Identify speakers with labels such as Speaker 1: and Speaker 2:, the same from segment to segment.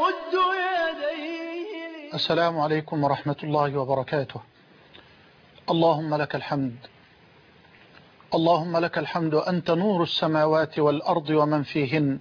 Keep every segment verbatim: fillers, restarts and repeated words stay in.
Speaker 1: يمد يديه.
Speaker 2: السلام عليكم ورحمة الله وبركاته. اللهم لك الحمد، اللهم لك الحمد، أنت نور السماوات والأرض ومن فيهن،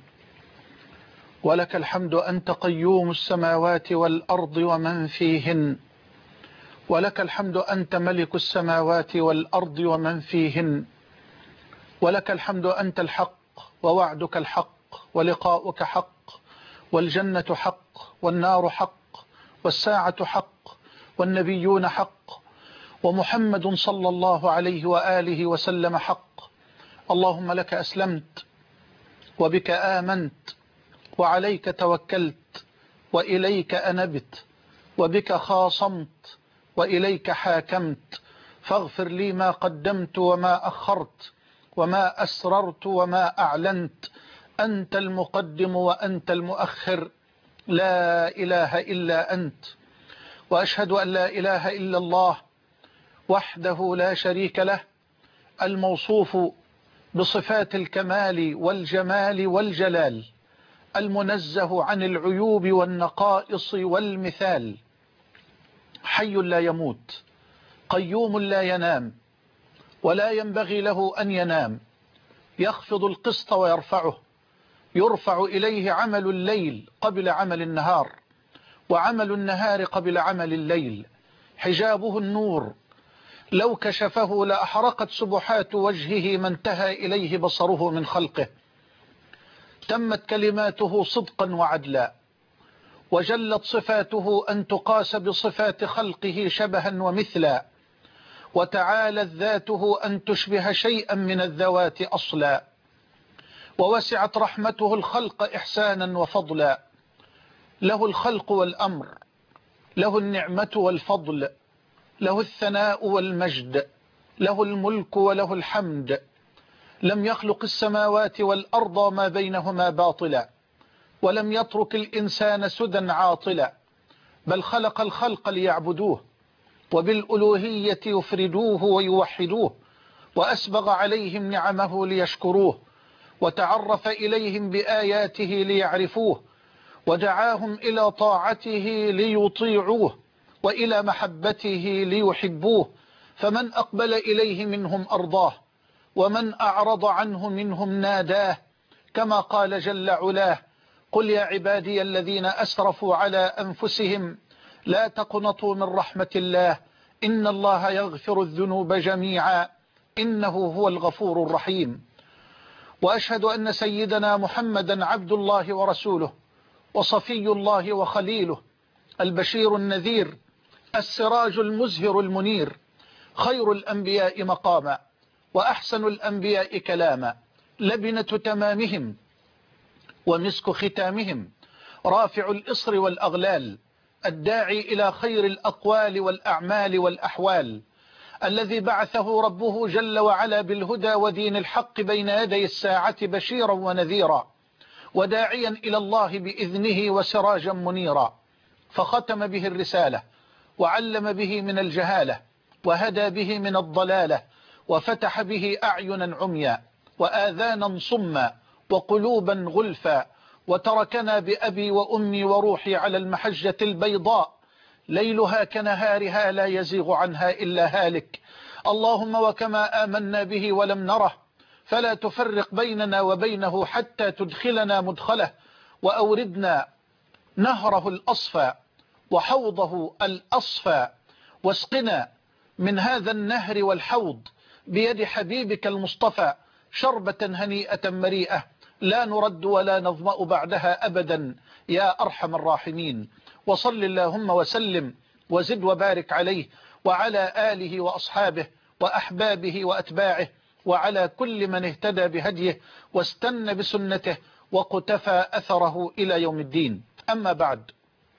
Speaker 2: ولك الحمد أنت قيوم السماوات والأرض ومن فيهن، ولك الحمد أنت ملك السماوات والأرض ومن فيهن، ولك الحمد أنت الحق ووعدك الحق ولقاؤك حق والجنة حق والنار حق والساعة حق والنبيون حق ومحمد صلى الله عليه وآله وسلم حق. اللهم لك أسلمت وبك آمنت وعليك توكلت وإليك أنبت وبك خاصمت وإليك حاكمت، فاغفر لي ما قدمت وما أخرت وما أسررت وما أعلنت، أنت المقدم وأنت المؤخر، لا إله إلا أنت. وأشهد أن لا إله إلا الله وحده لا شريك له، الموصوف بصفات الكمال والجمال والجلال، المنزه عن العيوب والنقائص والمثال، حي لا يموت، قيوم لا ينام ولا ينبغي له أن ينام، يخفض القسط ويرفعه، يرفع إليه عمل الليل قبل عمل النهار، وعمل النهار قبل عمل الليل، حجابه النور، لو كشفه لأحرقت سبحات وجهه ما انتهى إليه بصره من خلقه، تمت كلماته صدقا وعدلا، وجلت صفاته أن تقاس بصفات خلقه شبها ومثلا، وتعالت ذاته أن تشبه شيئا من الذوات أصلا، ووسعت رحمته الخلق إحسانا وفضلا، له الخلق والأمر، له النعمة والفضل، له الثناء والمجد، له الملك وله الحمد، لم يخلق السماوات والأرض وما بينهما باطلا، ولم يترك الإنسان سدى عاطلا، بل خلق الخلق ليعبدوه وبالألوهية يفردوه ويوحدوه، وأسبغ عليهم نعمه ليشكروه، وتعرف إليهم بآياته ليعرفوه، ودعاهم إلى طاعته ليطيعوه وإلى محبته ليحبوه، فمن أقبل إليه منهم أرضاه، ومن أعرض عنه منهم ناداه، كما قال جل علاه: قل يا عبادي الذين أسرفوا على أنفسهم لا تقنطوا من رحمة الله إن الله يغفر الذنوب جميعا إنه هو الغفور الرحيم. وأشهد أن سيدنا محمدا عبد الله ورسوله وصفي الله وخليله، البشير النذير، السراج المزهر المنير، خير الأنبياء مقاما وأحسن الأنبياء كلاما، لبنة تمامهم ومسك ختامهم، رافع الإصر والأغلال، الداعي إلى خير الأقوال والأعمال والأحوال، الذي بعثه ربه جل وعلا بالهدى ودين الحق بين يدي الساعة بشيرا ونذيرا، وداعيا إلى الله بإذنه وسراجا منيرا، فختم به الرسالة وعلم به من الجهالة وهدى به من الضلالة، وفتح به أعينا عميا وآذانا صما وقلوبا غلفا، وتركنا بأبي وأمي وروحي على المحجة البيضاء ليلها كنهارها لا يزيغ عنها إلا هالك. اللهم وكما آمنا به ولم نره فلا تفرق بيننا وبينه حتى تدخلنا مدخله، وأوردنا نهره الأصفى وحوضه الأصفى، واسقنا من هذا النهر والحوض بيد حبيبك المصطفى شربة هنيئة مريئة لا نرد ولا نظمأ بعدها أبدا يا أرحم الراحمين. وصل اللهم وسلم وزد وبارك عليه وعلى آله وأصحابه وأحبابه وأتباعه وعلى كل من اهتدى بهديه واستنى بسنته وقتفى أثره إلى يوم الدين. أما بعد،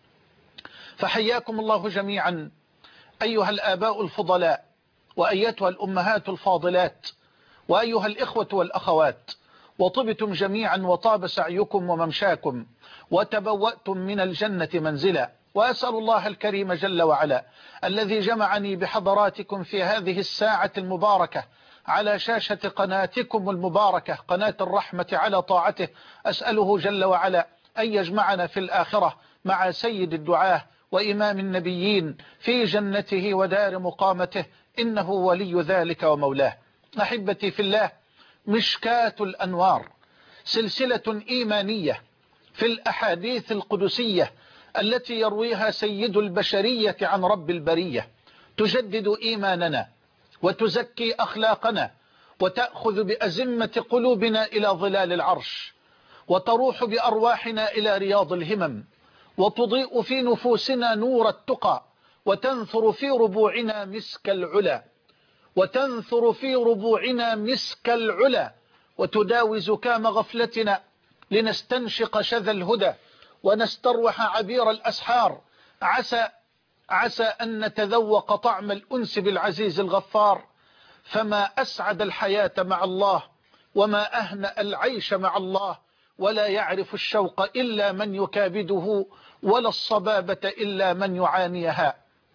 Speaker 2: فحياكم الله جميعا أيها الآباء الفضلاء، وأيتها الأمهات الفاضلات، وأيها الإخوة والأخوات، وطبتم جميعا وطاب سعيكم وممشاكم وتبوأتم من الجنة منزلا. وأسأل الله الكريم جل وعلا الذي جمعني بحضراتكم في هذه الساعة المباركة على شاشة قناتكم المباركة قناة الرحمة على طاعته، أسأله جل وعلا أن يجمعنا في الآخرة مع سيد الدعاة وإمام النبيين في جنته ودار مقامته، إنه ولي ذلك ومولاه. أحبتي في الله، مشكاة الأنوار سلسلة إيمانية في الأحاديث القدسية التي يرويها سيد البشرية عن رب البرية، تجدد إيماننا وتزكي أخلاقنا وتأخذ بأزمة قلوبنا إلى ظلال العرش، وتروح بأرواحنا إلى رياض الهمم، وتضيء في نفوسنا نور التقى، وتنثر في ربوعنا مسك العلا وتنثر في ربوعنا مسك العلا وتداوي زكام غفلتنا لنستنشق شذا الهدى ونستروح عبير الأسحار، عسى عسى أن نتذوق طعم الأنس بالعزيز الغفار. فما أسعد الحياة مع الله وما أهنأ العيش مع الله، ولا يعرف الشوق إلا من يكابده، ولا الصبابة إلا من يعانيها.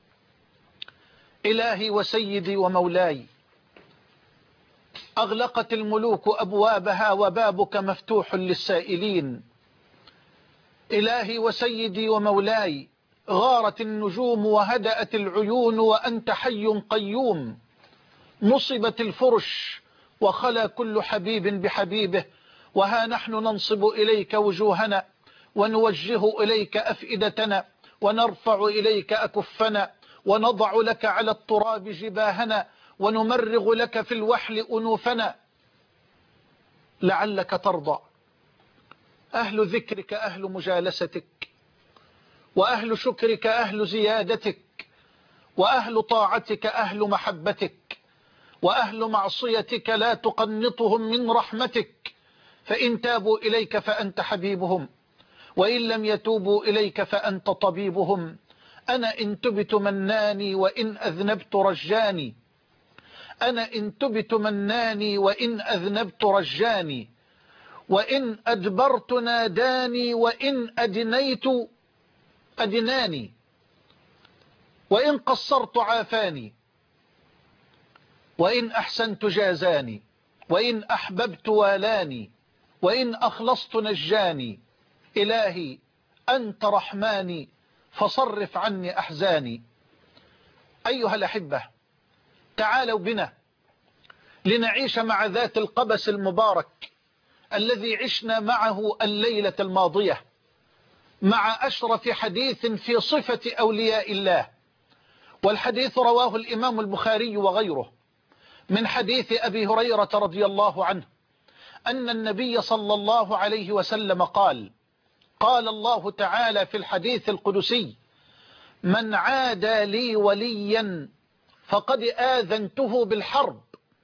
Speaker 2: إلهي وسيدي ومولاي، أغلقت الملوك أبوابها وبابك مفتوح للسائلين. إلهي وسيدي ومولاي، غارت النجوم وهدأت العيون وأنت حي قيوم. نصبت الفرش وخلا كل حبيب بحبيبه، وها نحن ننصب إليك وجوهنا ونوجه إليك أفئدتنا ونرفع إليك أكفنا ونضع لك على التراب جباهنا ونمرغ لك في الوحل أنوفنا لعلك ترضى. أهل ذكرك أهل مجالستك، وأهل شكرك أهل زيادتك، وأهل طاعتك أهل محبتك، وأهل معصيتك لا تقنطهم من رحمتك. فإن تابوا إليك فأنت حبيبهم، وإن لم يتوبوا إليك فأنت طبيبهم. أنا إن تبت مناني وإن أذنبت رجاني، أنا إن تبت مناني وإن أذنبت رجاني، وإن أدبرت ناداني وإن أدنيت أدناني، وإن قصرت عافاني، وإن أحسنت جازاني، وإن أحببت والاني، وإن أخلصت نجاني. إلهي أنت رحماني فصرف عني أحزاني. أيها الأحبة، تعالوا بنا لنعيش مع ذات القبس المبارك الذي عشنا معه الليلة الماضية، مع أشرف حديث في صفة أولياء الله. والحديث رواه الإمام البخاري وغيره من حديث أبي هريرة رضي الله عنه أن النبي صلى الله عليه وسلم قال: قال الله تعالى في الحديث القدسي: من عادى لي وليا فقد آذنته بالحرب،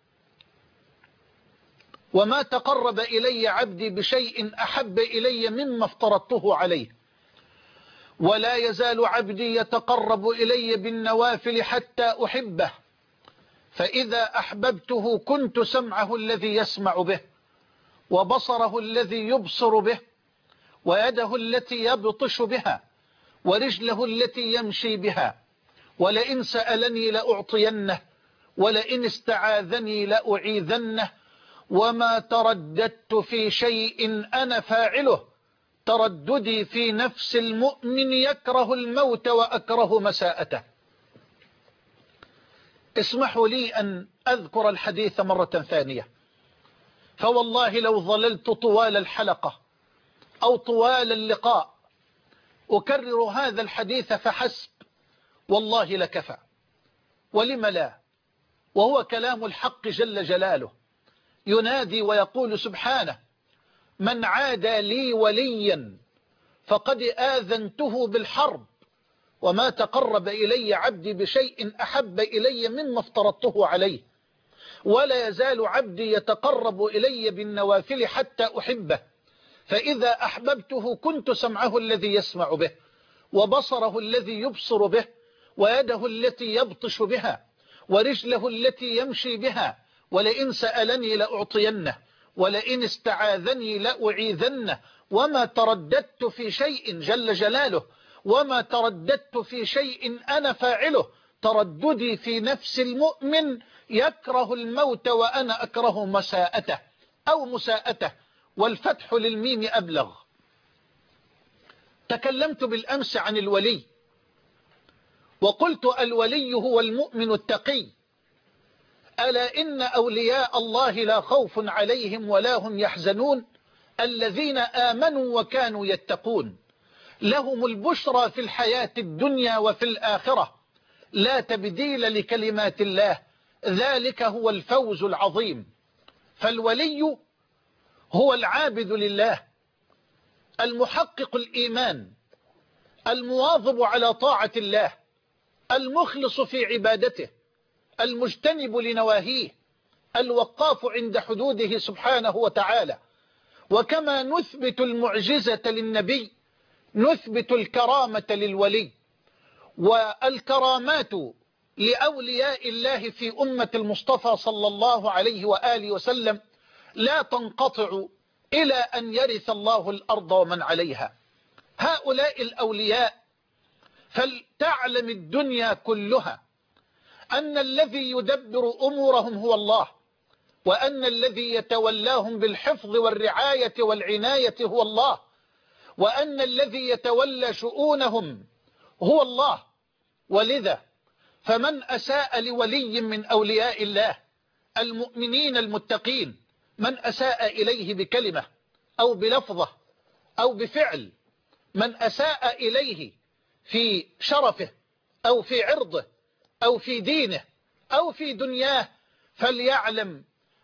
Speaker 2: وما تقرب إلي عبدي بشيء أحب إلي مما افترضته عليه، ولا يزال عبدي يتقرب إلي بالنوافل حتى أحبه، فإذا أحببته كنت سمعه الذي يسمع به، وبصره الذي يبصر به، ويده التي يبطش بها، ورجله التي يمشي بها. ولئن سألني لأعطينه، ولئن استعاذني لأعيذنه، وما ترددت في شيء أنا فاعله ترددي في نفس المؤمن يكره الموت وأكره مساءته. اسمحوا لي أن أذكر الحديث مرة ثانية، فوالله لو ظللت طوال الحلقة أو طوال اللقاء أكرر هذا الحديث فحسب والله لكفى. ولم لا؟ وهو كلام الحق جل جلاله، ينادي ويقول سبحانه: من عادى لي وليا فقد آذنته بالحرب، وما تقرب إلي عبدي بشيء أحب إلي مما افترضته عليه، ولا يزال عبدي يتقرب إلي بالنوافل حتى أحبه، فإذا أحببته كنت سمعه الذي يسمع به، وبصره الذي يبصر به، ويده التي يبطش بها، ورجله التي يمشي بها. ولئن سألني لأعطينه، ولئن استعاذني لأعيذنه، وما ترددت في شيء جل جلاله، وما ترددت في شيء أنا فاعله ترددي في نفس المؤمن يكره الموت وأنا أكره مساءته أو مساءته، والفتح للميم أبلغ. تكلمت بالأمس عن الولي وقلت الولي هو المؤمن التقي، ألا إن أولياء الله لا خوف عليهم ولا هم يحزنون الذين آمنوا وكانوا يتقون، لهم البشرى في الحياة الدنيا وفي الآخرة، لا تبديل لكلمات الله، ذلك هو الفوز العظيم. فالولي هو العابد لله، المحقق الإيمان، المواظب على طاعة الله، المخلص في عبادته، المجتنب لنواهيه، الوقاف عند حدوده سبحانه وتعالى. وكما نثبت المعجزة للنبي نثبت الكرامة للولي، والكرامات لأولياء الله في أمة المصطفى صلى الله عليه وآله وسلم لا تنقطع إلى أن يرث الله الأرض ومن عليها. هؤلاء الأولياء فلتعلم الدنيا كلها أن الذي يدبر أمورهم هو الله، وأن الذي يتولاهم بالحفظ والرعاية والعناية هو الله، وأن الذي يتولى شؤونهم هو الله. ولذا فمن أساء لولي من أولياء الله المؤمنين المتقين، من أساء إليه بكلمة أو بلفظة أو بفعل، من أساء إليه في شرفه أو في عرضه أو في دينه أو في دنياه، فليعلم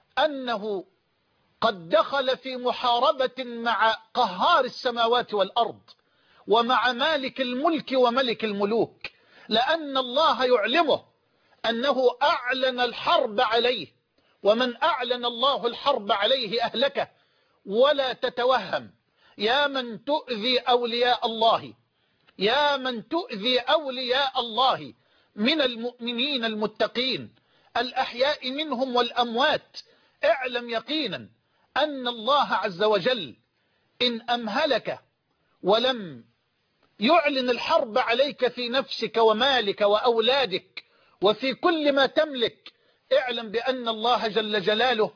Speaker 2: أنه قد دخل في محاربة مع قهار السماوات والأرض ومع مالك الملك وملك الملوك، لأن الله يعلمه أنه أعلن الحرب عليه، ومن أعلن الله الحرب عليه أهلكه. ولا تتوهم يا من تؤذي أولياء الله، يا من تؤذي أولياء الله من المؤمنين المتقين الأحياء منهم والأموات، اعلم يقينا أن الله عز وجل إن أمهلك ولم يعلن الحرب عليك في نفسك ومالك وأولادك وفي كل ما تملك، اعلم بأن الله جل جلاله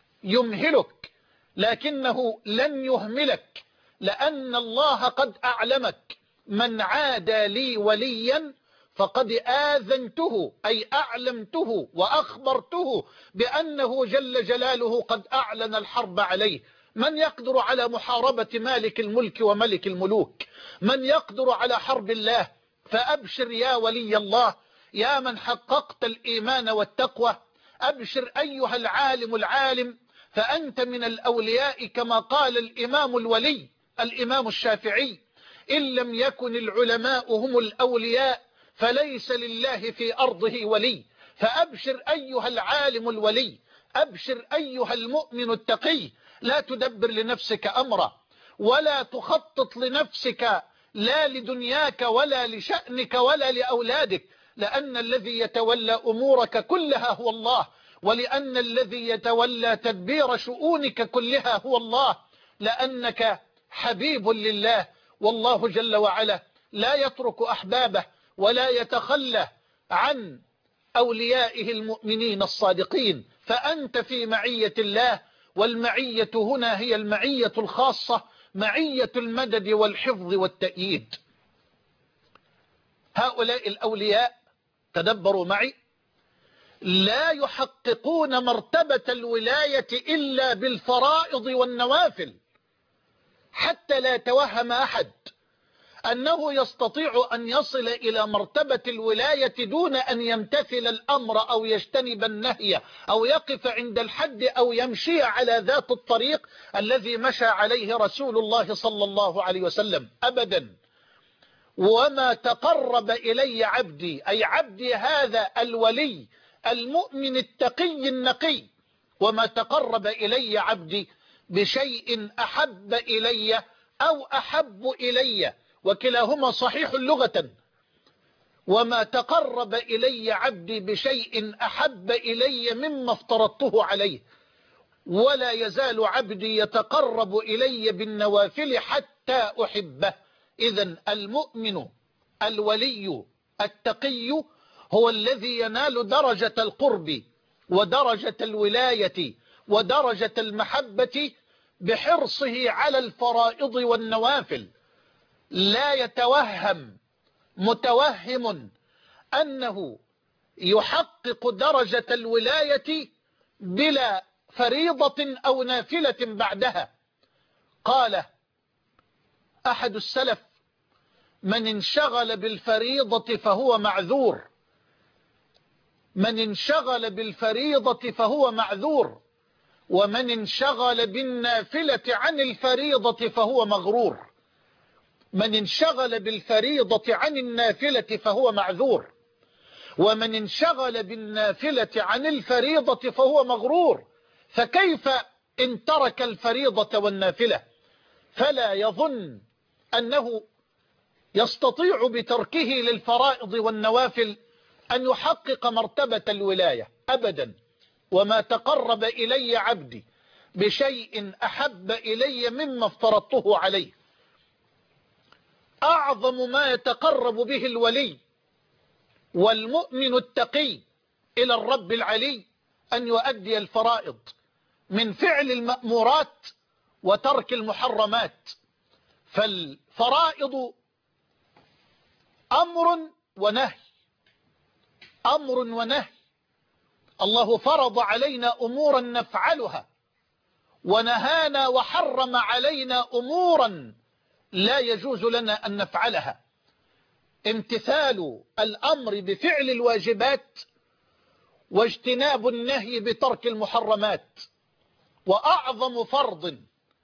Speaker 2: يمهلك، لكنه لن يهملك، لأن الله قد أعلمك من عادى لي وليا فقد آذنته، أي أعلمته وأخبرته بأنه جل جلاله قد أعلن الحرب عليه. من يقدر على محاربة مالك الملك وملك الملوك؟ من يقدر على حرب الله؟ فأبشر يا ولي الله، يا من حققت الإيمان والتقوى، أبشر أيها العالم العالم، فأنت من الأولياء كما قال الإمام الولي الإمام الشافعي: إن لم يكن العلماء هم الأولياء فليس لله في أرضه ولي. فأبشر أيها العالم الولي، أبشر أيها المؤمن التقي، لا تدبر لنفسك أمرا ولا تخطط لنفسك لا لدنياك ولا لشأنك ولا لأولادك، لأن الذي يتولى أمورك كلها هو الله، ولأن الذي يتولى تدبير شؤونك كلها هو الله، لأنك حبيب لله، والله جل وعلا لا يترك أحبابه ولا يتخلى عن أوليائه المؤمنين الصادقين. فأنت في معية الله، والمعية هنا هي المعية الخاصة، معية المدد والحفظ والتأييد. هؤلاء الأولياء تدبروا معي لا يحققون مرتبة الولاية إلا بالفرائض والنوافل، حتى لا يتوهم أحد أنه يستطيع أن يصل إلى مرتبة الولاية دون أن يمتثل الأمر أو يجتنب النهي أو يقف عند الحد أو يمشي على ذات الطريق الذي مشى عليه رسول الله صلى الله عليه وسلم، أبدا. وما تقرب إلي عبدي، أي عبدي هذا الولي المؤمن التقي النقي، وما تقرب إلي عبدي بشيء أحب إلي أو أحب إلي، وكلاهما صحيح لغة. وما تقرب إلي عبدي بشيء أحب إلي مما افترضته عليه، ولا يزال عبدي يتقرب إلي بالنوافل حتى أحبه. إذن المؤمن الولي التقي هو الذي ينال درجة القرب ودرجة الولاية ودرجة المحبة بحرصه على الفرائض والنوافل. لا يتوهم متوهم أنه يحقق درجة الولاية بلا فريضة أو نافلة بعدها. قال أحد السلف: من انشغل بالفريضة فهو معذور، من انشغل بالفريضة فهو معذور، ومن انشغل بالنافلة عن الفريضة فهو مغرور. من انشغل بالفريضة عن النافلة فهو معذور، ومن انشغل بالنافلة عن الفريضة فهو مغرور. فكيف إن ترك الفريضة والنافلة؟ فلا يظن أنه يستطيع بتركه للفرائض والنوافل أن يحقق مرتبة الولاية أبدا. وما تقرب إلي عبدي بشيء أحب إلي مما افترضته عليه. أعظم ما يتقرب به الولي والمؤمن التقي إلى الرب العلي أن يؤدي الفرائض من فعل المأمورات وترك المحرمات. فالفرائض أمر ونهي، أمر ونهي. الله فرض علينا أمورا نفعلها، ونهانا وحرم علينا أمورا لا يجوز لنا أن نفعلها. امتثال الأمر بفعل الواجبات، واجتناب النهي بترك المحرمات. وأعظم فرض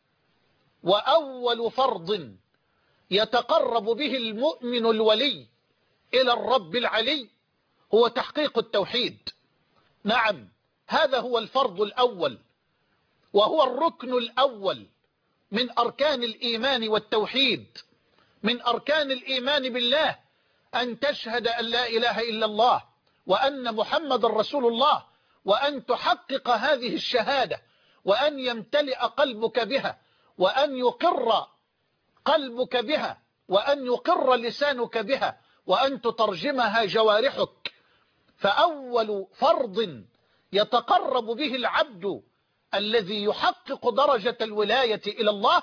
Speaker 2: وأول فرض يتقرب به المؤمن الولي إلى الرب العلي هو تحقيق التوحيد. نعم، هذا هو الفرض الأول، وهو الركن الأول من أركان الإيمان والتوحيد. من أركان الإيمان بالله أن تشهد أن لا إله إلا الله وأن محمد رسول الله، وأن تحقق هذه الشهادة، وأن يمتلئ قلبك بها، وأن يقر قلبك بها، وأن يقر لسانك بها، وأن تترجمها جوارحك. فأول فرض يتقرب به العبد الذي يحقق درجة الولاية إلى الله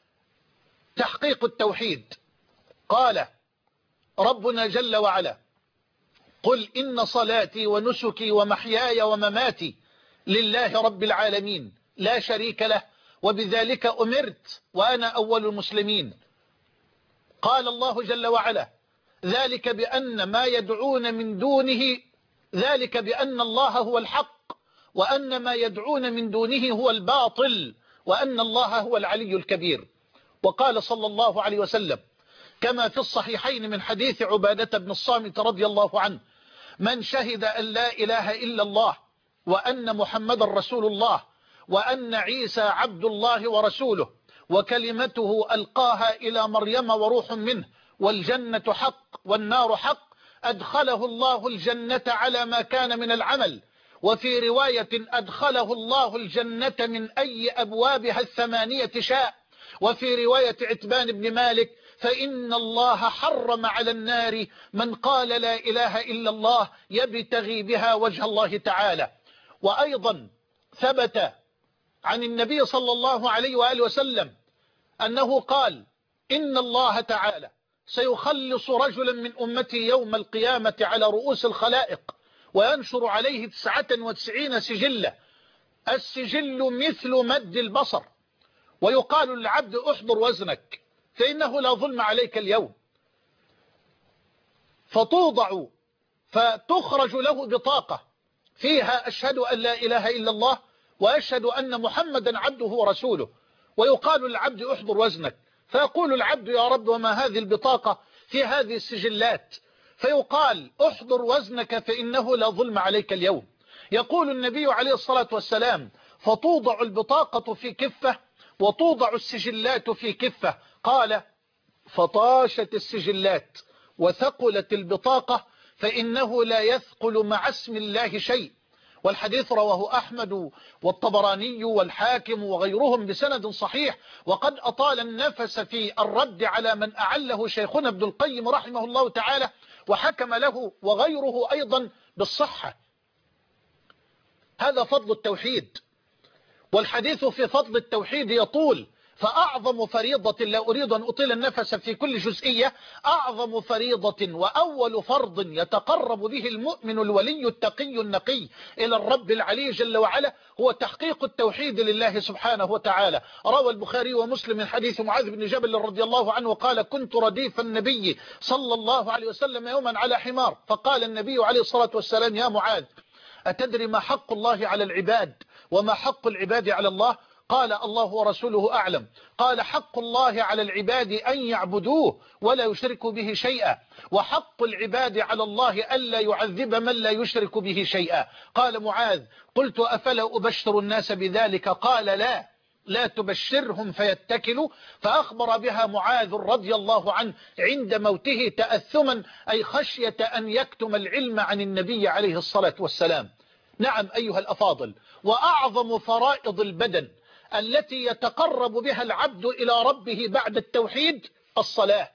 Speaker 2: تحقيق التوحيد. قال ربنا جل وعلا: قل إن صلاتي ونسكي ومحياي ومماتي لله رب العالمين لا شريك له وبذلك أمرت وأنا أول المسلمين. قال الله جل وعلا: ذلك بأن ما يدعون من دونه ذلك بأن الله هو الحق وأن ما يدعون من دونه هو الباطل وأن الله هو العلي الكبير. وقال صلى الله عليه وسلم كما في الصحيحين من حديث عبادة بن الصامت رضي الله عنه: من شهد أن لا إله إلا الله وأن محمد رسول الله وأن عيسى عبد الله ورسوله وكلمته ألقاها إلى مريم وروح منه والجنة حق والنار حق، أدخله الله الجنة على ما كان من العمل. وفي رواية: أدخله الله الجنة من أي أبوابها الثمانية شاء. وفي رواية عتبان بن مالك: فإن الله حرم على النار من قال لا إله إلا الله يبتغي بها وجه الله تعالى. وأيضا ثبت عن النبي صلى الله عليه وآله وسلم أنه قال: إن الله تعالى سيخلص رجلا من أمتي يوم القيامة على رؤوس الخلائق وينشر عليه تسعة وتسعين سجلة، السجل مثل مد البصر، ويقال للعبد: احضر وزنك فإنه لا ظلم عليك اليوم. فتوضع فتخرج له بطاقة فيها: أشهد أن لا إله إلا الله وأشهد أن محمدا عبده ورسوله. ويقال للعبد: احضر وزنك، فيقول العبد: يا رب وما هذه البطاقة في هذه السجلات؟ فيقال: احضر وزنك فإنه لا ظلم عليك اليوم. يقول النبي عليه الصلاة والسلام: فتوضع البطاقة في كفة وتوضع السجلات في كفة. قال: فطاشت السجلات وثقلت البطاقة فإنه لا يثقل مع اسم الله شيء. والحديث رواه أحمد والطبراني والحاكم وغيرهم بسند صحيح. وقد أطال النفس في الرد على من أعله شيخنا ابن القيم رحمه الله تعالى، وحكم له وغيره أيضا بالصحة. هذا فضل التوحيد، والحديث في فضل التوحيد يطول، فأعظم فريضة، لا أريد أن أطيل النفس في كل جزئية، أعظم فريضة وأول فرض يتقرب به المؤمن الولي التقي النقي إلى الرب العلي جل وعلا هو تحقيق التوحيد لله سبحانه وتعالى. روى البخاري ومسلم من حديث معاذ بن جبل رضي الله عنه قال: كنت رديف النبي صلى الله عليه وسلم يوما على حمار، فقال النبي عليه الصلاة والسلام: يا معاذ، أتدري ما حق الله على العباد وما حق العباد على الله؟ قال: الله ورسوله أعلم. قال: حق الله على العباد أن يعبدوه ولا يشركوا به شيئا، وحق العباد على الله ألا يعذب من لا يشرك به شيئا. قال معاذ: قلت: أفلا أبشر الناس بذلك؟ قال: لا لا تبشرهم فيتكلوا. فأخبر بها معاذ رضي الله عنه عند موته تأثما، أي خشية أن يكتم العلم عن النبي عليه الصلاة والسلام. نعم أيها الأفاضل، وأعظم فرائض البدن التي يتقرب بها العبد إلى ربه بعد التوحيد الصلاة.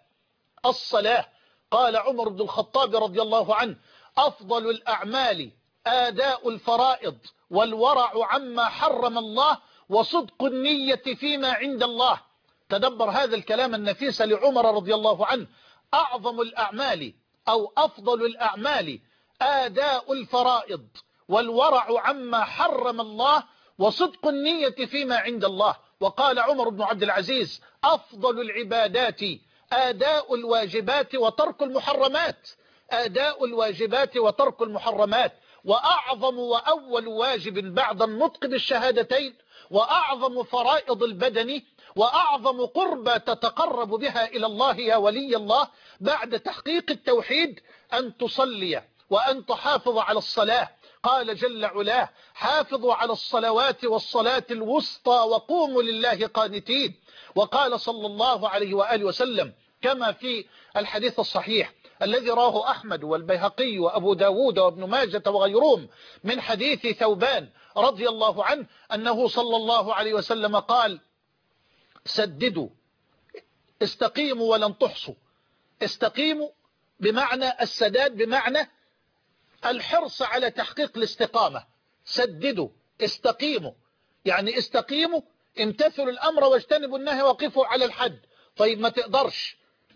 Speaker 2: الصلاة قال عمر بن الخطاب رضي الله عنه: أفضل الأعمال آداء الفرائض والورع عما حرم الله وصدق النية فيما عند الله. تدبر هذا الكلام النفيس لعمر رضي الله عنه: أعظم الأعمال أو أفضل الأعمال آداء الفرائض والورع عما حرم الله وصدق النية فيما عند الله. وقال عمر بن عبد العزيز: أفضل العبادات آداء الواجبات وترك المحرمات. آداء الواجبات وترك المحرمات. وأعظم وأول واجب بعد النطق بالشهادتين وأعظم فرائض البدن وأعظم قربة تتقرب بها إلى الله يا ولي الله بعد تحقيق التوحيد أن تصلي وأن تحافظ على الصلاة. قال جل علاه: حافظوا على الصلوات والصلاة الوسطى وقوموا لله قانتين. وقال صلى الله عليه وآله وسلم كما في الحديث الصحيح الذي راه أحمد والبيهقي وأبو داود وابن ماجة وغيرهم من حديث ثوبان رضي الله عنه أنه صلى الله عليه وسلم قال: سددوا، استقيموا ولن تحصوا. استقيموا بمعنى السداد، بمعنى الحرص على تحقيق الاستقامة. سددوا، استقيموا، يعني استقيموا، امتثلوا الأمر واجتنبوا النهي وقفوا على الحد. طيب ما تقدرش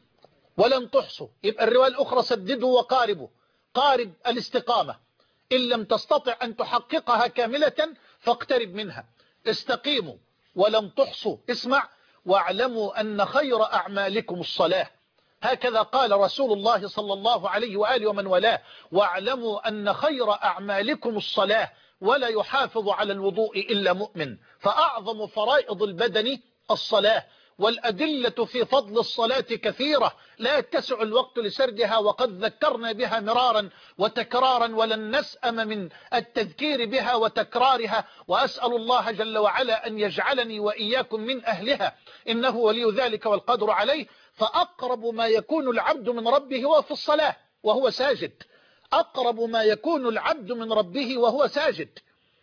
Speaker 2: ولن تحصوا، يبقى الرواية الأخرى: سددوا وقاربوا. قارب الاستقامة، إن لم تستطع أن تحققها كاملة فاقترب منها. استقيموا ولن تحصوا. اسمع: واعلموا أن خير أعمالكم الصلاة. هكذا قال رسول الله صلى الله عليه وآله ومن والاه: واعلموا أن خير أعمالكم الصلاة ولا يحافظ على الوضوء إلا مؤمن. فأعظم فرائض البدن الصلاة. والأدلة في فضل الصلاة كثيرة لا يتسع الوقت لسردها، وقد ذكرنا بها مرارا وتكرارا ولن نسأم من التذكير بها وتكرارها، وأسأل الله جل وعلا أن يجعلني وإياكم من أهلها، إنه ولي ذلك والقدر عليه. فأقرب ما يكون العبد من ربه هو في الصلاة وهو ساجد. أقرب ما يكون العبد من ربه وهو ساجد.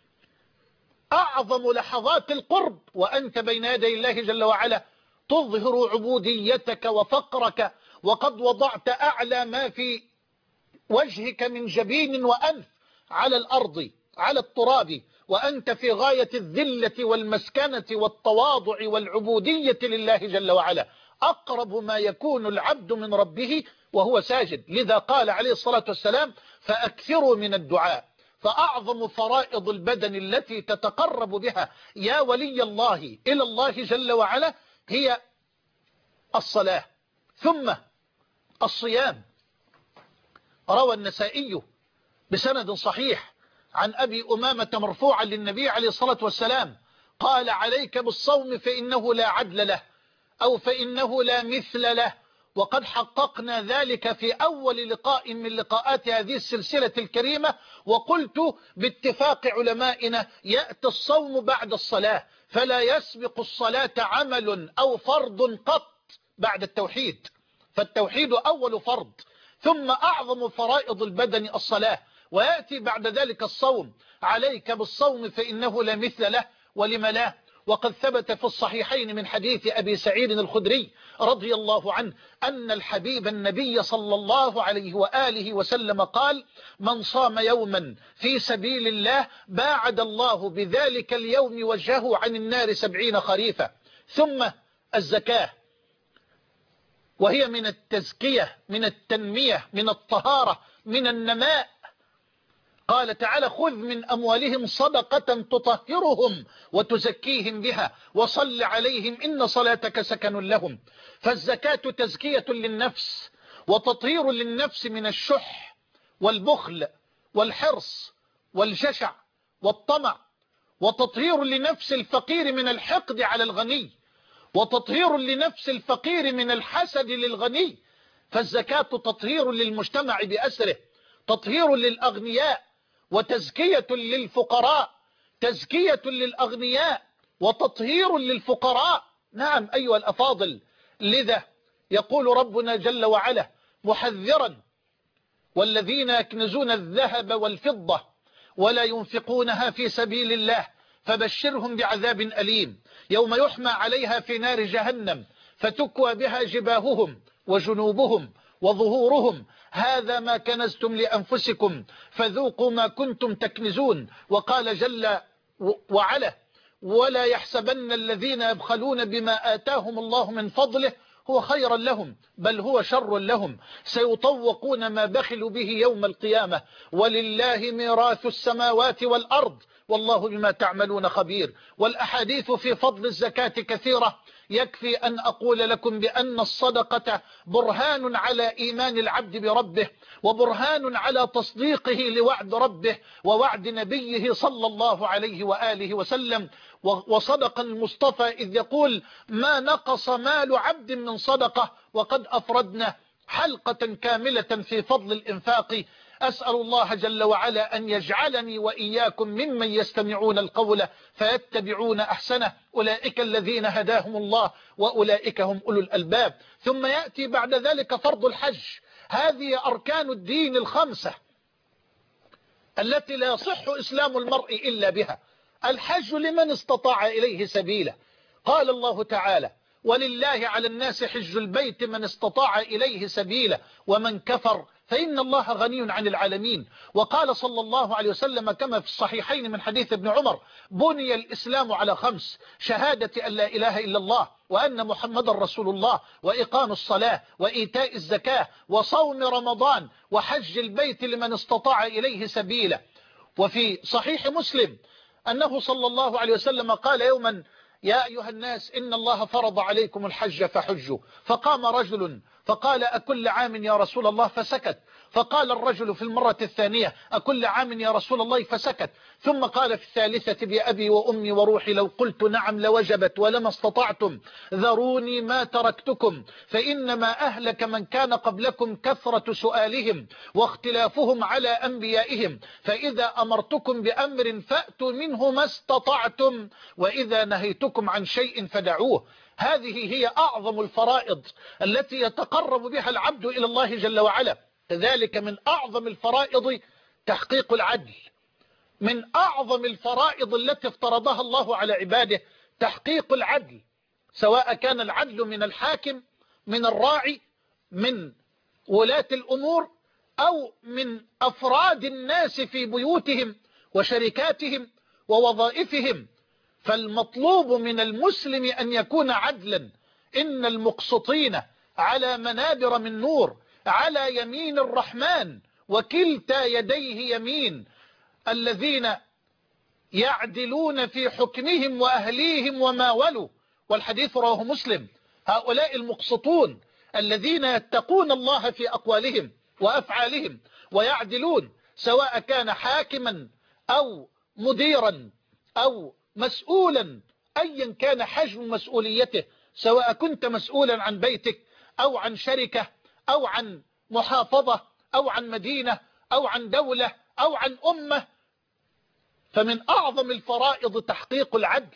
Speaker 2: أعظم لحظات القرب وأنت بين يدي الله جل وعلا تظهر عبوديتك وفقرك، وقد وضعت أعلى ما في وجهك من جبين وأنف على الأرض على التراب، وأنت في غاية الذلة والمسكنة والتواضع والعبودية لله جل وعلا. أقرب ما يكون العبد من ربه وهو ساجد. لذا قال عليه الصلاة والسلام: فأكثروا من الدعاء. فأعظم فرائض البدن التي تتقرب بها يا ولي الله إلى الله جل وعلا هي الصلاة، ثم الصيام. روى النسائي بسند صحيح عن أبي أمامة مرفوعا للنبي عليه الصلاة والسلام قال: عليك بالصوم فإنه لا عدل له، أو فإنه لا مثل له. وقد حققنا ذلك في أول لقاء من لقاءات هذه السلسلة الكريمة، وقلت باتفاق علمائنا: يأتي الصوم بعد الصلاة، فلا يسبق الصلاة عمل أو فرض قط بعد التوحيد، فالتوحيد أول فرض، ثم أعظم فرائض البدن الصلاة، ويأتي بعد ذلك الصوم. عليك بالصوم فإنه لا مثل له، ولم لا؟ وقد ثبت في الصحيحين من حديث أبي سعيد الخدري رضي الله عنه أن الحبيب النبي صلى الله عليه وآله وسلم قال: من صام يوما في سبيل الله باعد الله بذلك اليوم وجهه عن النار سبعين خريفا. ثم الزكاة، وهي من التزكية، من التنمية، من الطهارة، من النماء. قال تعالى: خذ من أموالهم صدقة تطهرهم وتزكيهم بها وصل عليهم إن صلاتك سكن لهم. فالزكاة تزكية للنفس وتطهير للنفس من الشح والبخل والحرص والجشع والطمع، وتطهير لنفس الفقير من الحقد على الغني، وتطهير لنفس الفقير من الحسد للغني. فالزكاة تطهير للمجتمع بأسره، تطهير للأغنياء وتزكية للفقراء، تزكية للأغنياء وتطهير للفقراء. نعم أيها الأفاضل، لذا يقول ربنا جل وعلا محذرا: والذين يكنزون الذهب والفضة ولا ينفقونها في سبيل الله فبشرهم بعذاب أليم يوم يحمى عليها في نار جهنم فتكوى بها جباههم وجنوبهم وظهورهم هذا ما كنزتم لأنفسكم فذوقوا ما كنتم تكنزون. وقال جل وعلا: ولا يحسبن الذين يبخلون بما آتاهم الله من فضله هو خيرا لهم بل هو شر لهم سيطوقون ما بخلوا به يوم القيامة ولله ميراث السماوات والأرض والله بما تعملون خبير. والأحاديث في فضل الزكاة كثيرة، يكفي أن أقول لكم بأن الصدقة برهان على إيمان العبد بربه، وبرهان على تصديقه لوعد ربه ووعد نبيه صلى الله عليه وآله وسلم. وصدق المصطفى إذ يقول: ما نقص مال عبد من صدقة. وقد أفردنا حلقة كاملة في فضل الإنفاق. أسأل الله جل وعلا أن يجعلني وإياكم ممن يستمعون القول فيتبعون أحسنه، أولئك الذين هداهم الله وأولئك هم أولو الألباب. ثم يأتي بعد ذلك فرض الحج. هذه أركان الدين الخمسة التي لا يصح إسلام المرء إلا بها. الحج لمن استطاع إليه سبيلا. قال الله تعالى: ولله على الناس حج البيت من استطاع إليه سبيلا ومن كفر فإن الله غني عن العالمين. وقال صلى الله عليه وسلم كما في الصحيحين من حديث ابن عمر: بني الإسلام على خمس: شهادة أن لا إله إلا الله وأن محمد رسول الله وإقام الصلاة وإيتاء الزكاة وصوم رمضان وحج البيت لمن استطاع إليه سبيلا. وفي صحيح مسلم أنه صلى الله عليه وسلم قال يوما: يا أيها الناس إن الله فرض عليكم الحج فحجوا. فقام رجل فقال: أكل عام يا رسول الله؟ فسكت. فقال الرجل في المرة الثانية: أكل عام يا رسول الله؟ فسكت. ثم قال في الثالثة: بأبي وأمي وروحي لو قلت نعم لوجبت ولما استطعتم ذروني ما تركتكم فإنما أهلك من كان قبلكم كثرة سؤالهم واختلافهم على أنبيائهم فإذا أمرتكم بأمر فأتوا منه ما استطعتم وإذا نهيتكم عن شيء فدعوه. هذه هي أعظم الفرائض التي يتقرب بها العبد إلى الله جل وعلا. كذلك من أعظم الفرائض تحقيق العدل. من أعظم الفرائض التي افترضها الله على عباده تحقيق العدل، سواء كان العدل من الحاكم، من الراعي، من ولاة الأمور، أو من أفراد الناس في بيوتهم وشركاتهم ووظائفهم. فالمطلوب من المسلم أن يكون عدلا. إن المقسطين على منابر من نور على يمين الرحمن وكلتا يديه يمين، الذين يعدلون في حكمهم وأهليهم وما ولوا. والحديث رواه مسلم. هؤلاء المقسطون الذين يتقون الله في أقوالهم وأفعالهم ويعدلون، سواء كان حاكما أو مديرا أو مسؤولا، أيا كان حجم مسؤوليته، سواء كنت مسؤولا عن بيتك أو عن شركة أو عن محافظة أو عن مدينة أو عن دولة أو عن أمة. فمن أعظم الفرائض تحقيق العدل.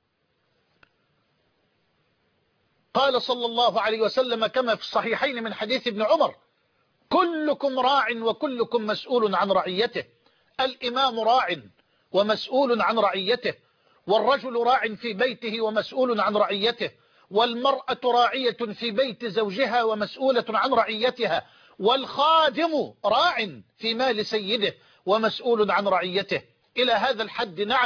Speaker 2: قال صلى الله عليه وسلم كما في الصحيحين من حديث ابن عمر: كلكم راع وكلكم مسؤول عن رعيته. الإمام راع ومسؤول عن رعيته، والرجل راع في بيته ومسؤول عن رعيته، والمرأة راعية في بيت زوجها ومسؤولة عن رعيتها، والخادم راع في مال سيده ومسؤول عن رعيته. إلى هذا الحد نعم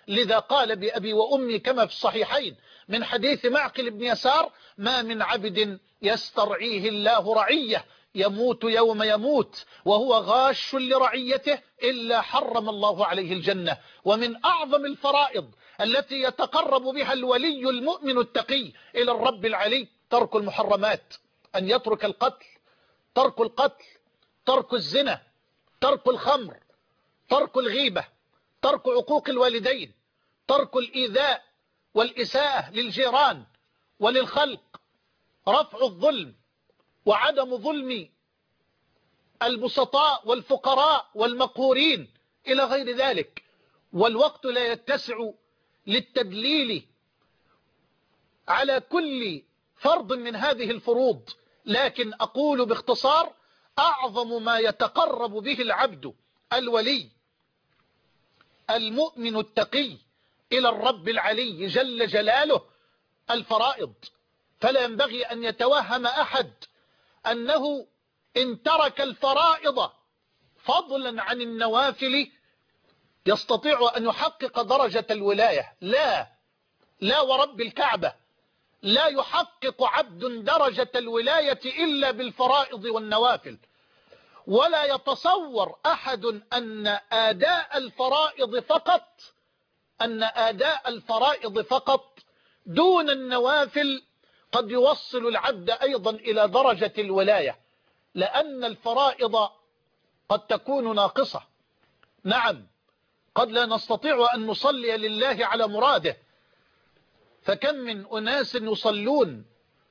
Speaker 2: لذا قال بأبي وأمي كما في الصحيحين من حديث معقل بن يسار: ما من عبد يسترعيه الله رعية يموت يوم يموت وهو غاش لرعيته إلا حرم الله عليه الجنة. ومن أعظم الفرائض التي يتقرب بها الولي المؤمن التقي إلى الرب العلي ترك المحرمات، أن يترك القتل، ترك القتل، ترك الزنا، ترك الخمر، ترك الغيبة، ترك عقوق الوالدين، ترك الإيذاء والإساءة للجيران وللخلق، رفع الظلم وعدم ظلم البسطاء والفقراء والمقهورين إلى غير ذلك. والوقت لا يتسع للتدليل على كل فرض من هذه الفروض، لكن أقول باختصار: أعظم ما يتقرب به العبد الولي المؤمن التقي إلى الرب العلي جل جلاله الفرائض. فلا ينبغي أن يتوهم أحد أنه إن ترك الفرائض فضلا عن النوافل يستطيع أن يحقق درجة الولاية. لا لا ورب الكعبة، لا يحقق عبد درجة الولاية إلا بالفرائض والنوافل. ولا يتصور أحد أن أداء الفرائض فقط أن أداء الفرائض فقط دون النوافل قد يوصل العبد أيضا إلى درجة الولاية، لأن الفرائض قد تكون ناقصة. نعم، قد لا نستطيع أن نصلي لله على مراده، فكم من أناس يصلون،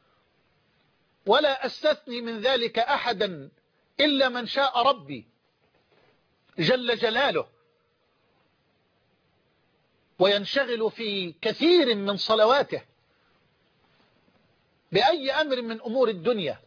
Speaker 2: ولا أستثني من ذلك أحدا إلا من شاء ربي جل جلاله، وينشغل في كثير من صلواته بأي أمر من أمور الدنيا.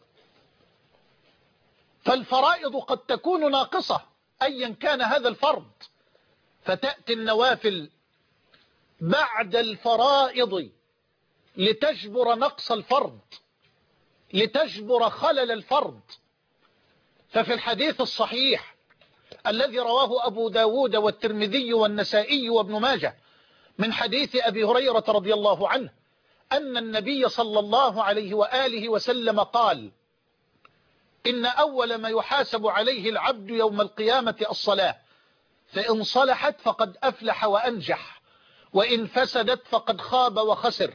Speaker 2: فالفرائض قد تكون ناقصة أيا كان هذا الفرض، فتأتي النوافل بعد الفرائض لتجبر نقص الفرض، لتجبر خلل الفرض. ففي الحديث الصحيح الذي رواه أبو داود والترمذي والنسائي وابن ماجه من حديث أبي هريرة رضي الله عنه أن النبي صلى الله عليه وآله وسلم قال: إن أول ما يحاسب عليه العبد يوم القيامة الصلاة، فإن صلحت فقد أفلح وأنجح، وإن فسدت فقد خاب وخسر.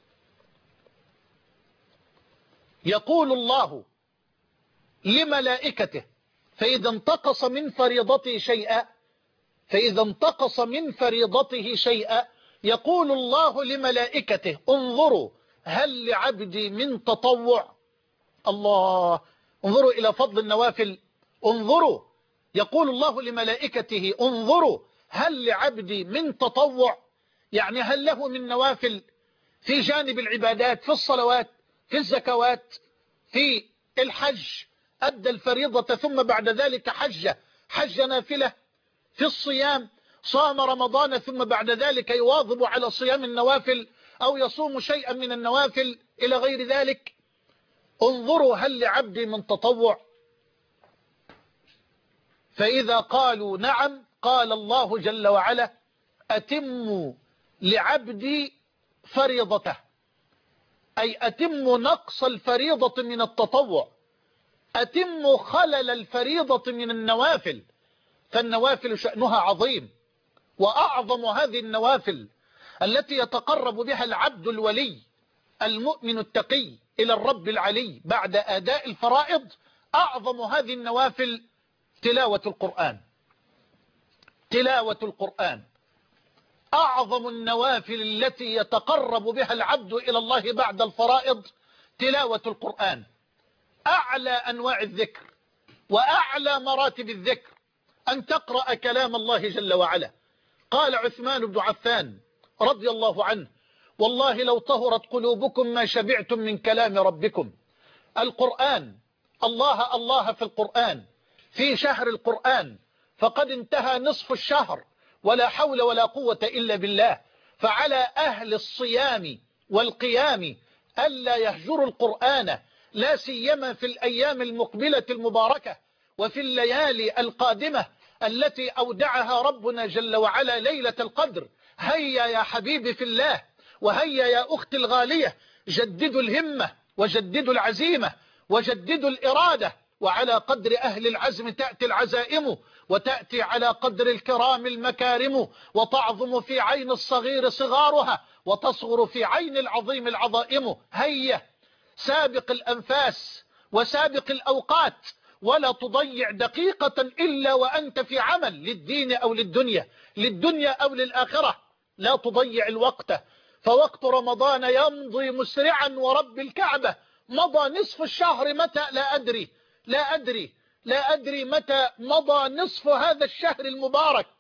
Speaker 2: يقول الله لملائكته فإذا انتقص من فريضته شيئا فإذا انتقص من فريضته شيئا يقول الله لملائكته: انظروا هل لعبدي من تطوع. الله، انظروا إلى فضل النوافل. انظروا، يقول الله لملائكته: انظروا هل لعبدي من تطوع، يعني هل له من نوافل في جانب العبادات، في الصلوات، في الزكوات، في الحج، أدى الفريضة ثم بعد ذلك حج حج نافلة، في الصيام صام رمضان ثم بعد ذلك يواظب على صيام النوافل أو يصوم شيئا من النوافل إلى غير ذلك. انظروا هل لعبدي من تطوع. فإذا قالوا نعم قال الله جل وعلا: أتموا لعبدي فريضته، أي أتموا نقص الفريضة من التطوع، أتموا خلل الفريضة من النوافل. فالنوافل شأنها عظيم، وأعظم هذه النوافل التي يتقرب بها العبد الولي المؤمن التقي إلى الرب العلي بعد أداء الفرائض، أعظم هذه النوافل تلاوة القرآن. تلاوة القرآن أعظم النوافل التي يتقرب بها العبد إلى الله بعد الفرائض. تلاوة القرآن أعلى أنواع الذكر وأعلى مراتب الذكر، أن تقرأ كلام الله جل وعلا. قال عثمان بن عفان رضي الله عنه: والله لو طهرت قلوبكم ما شبعتم من كلام ربكم. القرآن، الله الله في القرآن، في شهر القرآن، فقد انتهى نصف الشهر ولا حول ولا قوة إلا بالله. فعلى أهل الصيام والقيام ألا يهجروا القرآن، لا سيما في الأيام المقبلة المباركة وفي الليالي القادمة التي أودعها ربنا جل وعلا ليلة القدر. هيا يا حبيبي في الله، وهيا يا أختي الغالية، جددوا الهمة وجددوا العزيمة وجددوا الإرادة، وعلى قدر أهل العزم تأتي العزائم، وتأتي على قدر الكرام المكارم، وتعظم في عين الصغير صغارها، وتصغر في عين العظيم العظائم. هيا سابق الأنفاس وسابق الأوقات، ولا تضيع دقيقة إلا وأنت في عمل للدين أو للدنيا، للدنيا أو للآخرة. لا تضيع الوقت، فوقت رمضان يمضي مسرعا ورب الكعبة. مضى نصف الشهر متى لا أدري لا أدري لا أدري متى مضى نصف هذا الشهر المبارك.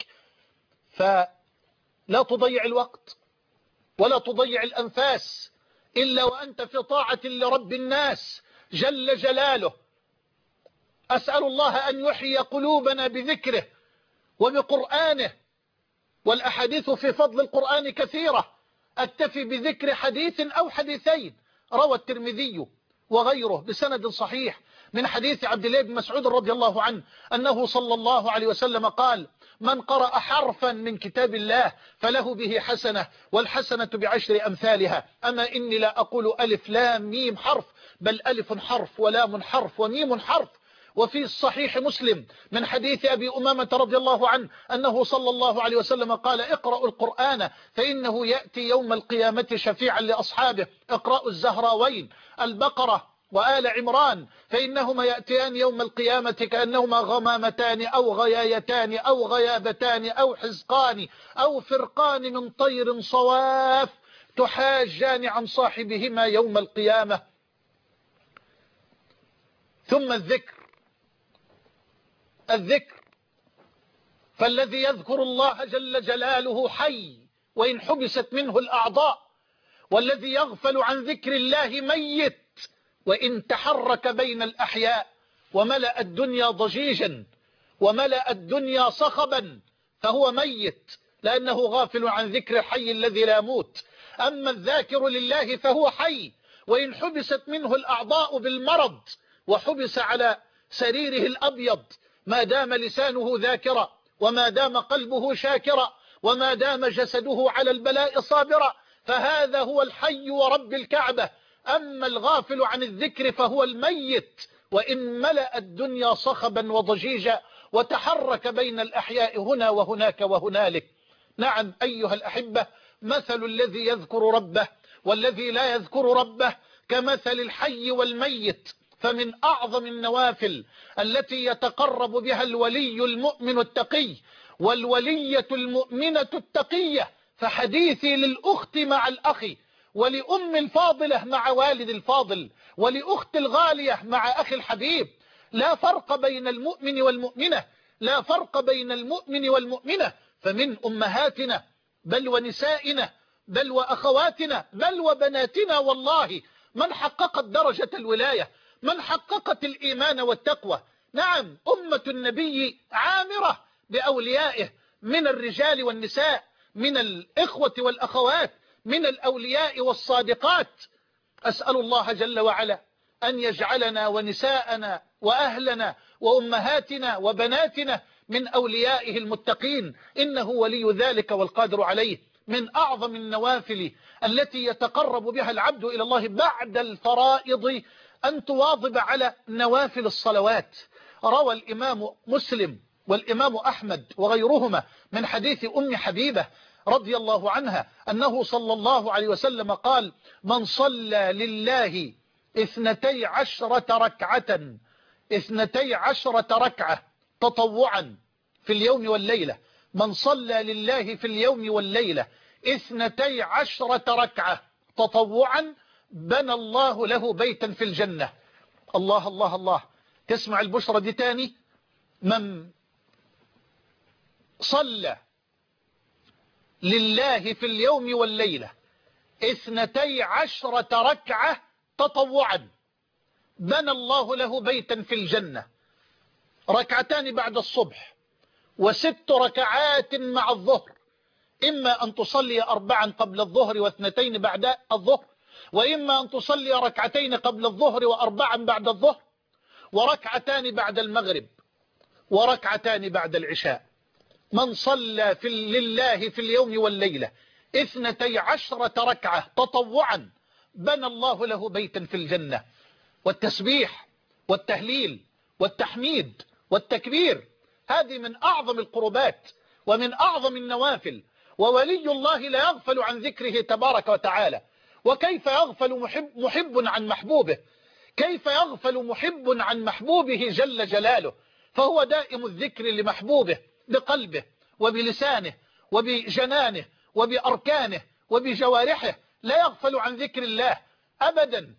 Speaker 2: فلا تضيع الوقت ولا تضيع الأنفاس إلا وأنت في طاعة لرب الناس جل جلاله. أسأل الله أن يحيي قلوبنا بذكره وبقرآنه، والأحاديث في فضل القرآن كثيرة، أكتفي بذكر حديث أو حديثين. روى الترمذي وغيره بسند صحيح من حديث عبد الله بن مسعود رضي الله عنه أنه صلى الله عليه وسلم قال: من قرأ حرفا من كتاب الله فله به حسنة، والحسنة بعشر أمثالها. أما إني لا أقول ألف لام ميم حرف، بل ألف حرف ولام حرف وميم حرف. وفي الصحيح مسلم من حديث أبي أمامة رضي الله عنه أنه صلى الله عليه وسلم قال: اقرأوا القرآن فإنه يأتي يوم القيامة شفيعا لأصحابه. اقرأوا الزهراوين البقرة وآل عمران فإنهما يأتيان يوم القيامة كأنهما غمامتان أو غيايتان أو غيابتان أو حزقان أو فرقان من طير صواف تحاجان عن صاحبهما يوم القيامة. ثم الذكر الذكر فالذي يذكر الله جل جلاله حي وإن حبست منه الأعضاء، والذي يغفل عن ذكر الله ميت وإن تحرك بين الأحياء. وملأ الدنيا ضجيجا وملأ الدنيا صخبا فهو ميت، لأنه غافل عن ذكر الحي الذي لا يموت. أما الذاكر لله فهو حي وإن حبست منه الأعضاء بالمرض وحبس على سريره الأبيض، ما دام لسانه ذاكرا وما دام قلبه شاكرا وما دام جسده على البلاء صابرا، فهذا هو الحي ورب الكعبة. أما الغافل عن الذكر فهو الميت وإن ملأ الدنيا صخبا وضجيجا وتحرك بين الأحياء هنا وهناك وهنالك. نعم أيها الأحبة، مثل الذي يذكر ربه والذي لا يذكر ربه كمثل الحي والميت. فمن أعظم النوافل التي يتقرب بها الولي المؤمن التقي والولية المؤمنة التقية، فحديثي للأخت مع الأخ، ولأم الفاضلة مع والد الفاضل، ولأخت الغالية مع أخي الحبيب. لا فرق بين المؤمن والمؤمنة، لا فرق بين المؤمن والمؤمنة. فمن أمهاتنا بل ونسائنا بل وأخواتنا بل وبناتنا والله من حققت درجة الولاية، من حققت الإيمان والتقوى. نعم أمة النبي عامرة بأوليائه من الرجال والنساء، من الإخوة والأخوات، من الأولياء والصادقات. أسأل الله جل وعلا أن يجعلنا ونساءنا وأهلنا وأمهاتنا وبناتنا من أوليائه المتقين، إنه ولي ذلك والقادر عليه. من أعظم النوافل التي يتقرب بها العبد إلى الله بعد الفرائض أن تواظب على نوافل الصلوات. روى الإمام مسلم والإمام أحمد وغيرهما من حديث أم حبيبة رضي الله عنها أنه صلى الله عليه وسلم قال: من صلى لله اثنتي عشرة ركعة اثنتي عشرة ركعة تطوعا في اليوم والليلة، من صلى لله في اليوم والليلة اثنتي عشرة ركعة تطوعا بنى الله له بيتا في الجنة. الله الله الله. تسمع البشرة دي تاني؟ من صلى لله في اليوم والليلة اثنتي عشرة ركعة تطوعا بنى الله له بيتا في الجنة، ركعتان بعد الصبح وست ركعات مع الظهر، إما أن تصلي أربعا قبل الظهر واثنتين بعد الظهر، وإما أن تصلي ركعتين قبل الظهر وأربعا بعد الظهر، وركعتان بعد المغرب، وركعتان بعد العشاء. من صلى في لله في اليوم والليلة اثنتي عشرة ركعة تطوعا بنى الله له بيتا في الجنة. والتسبيح والتهليل والتحميد والتكبير هذه من أعظم القربات ومن أعظم النوافل، وولي الله لا يغفل عن ذكره تبارك وتعالى. وكيف يغفل محب, محب عن محبوبه؟ كيف يغفل محب عن محبوبه جل جلاله؟ فهو دائم الذكر لمحبوبه بقلبه وبلسانه وبجنانه وبأركانه وبجوارحه، لا يغفل عن ذكر الله أبدا،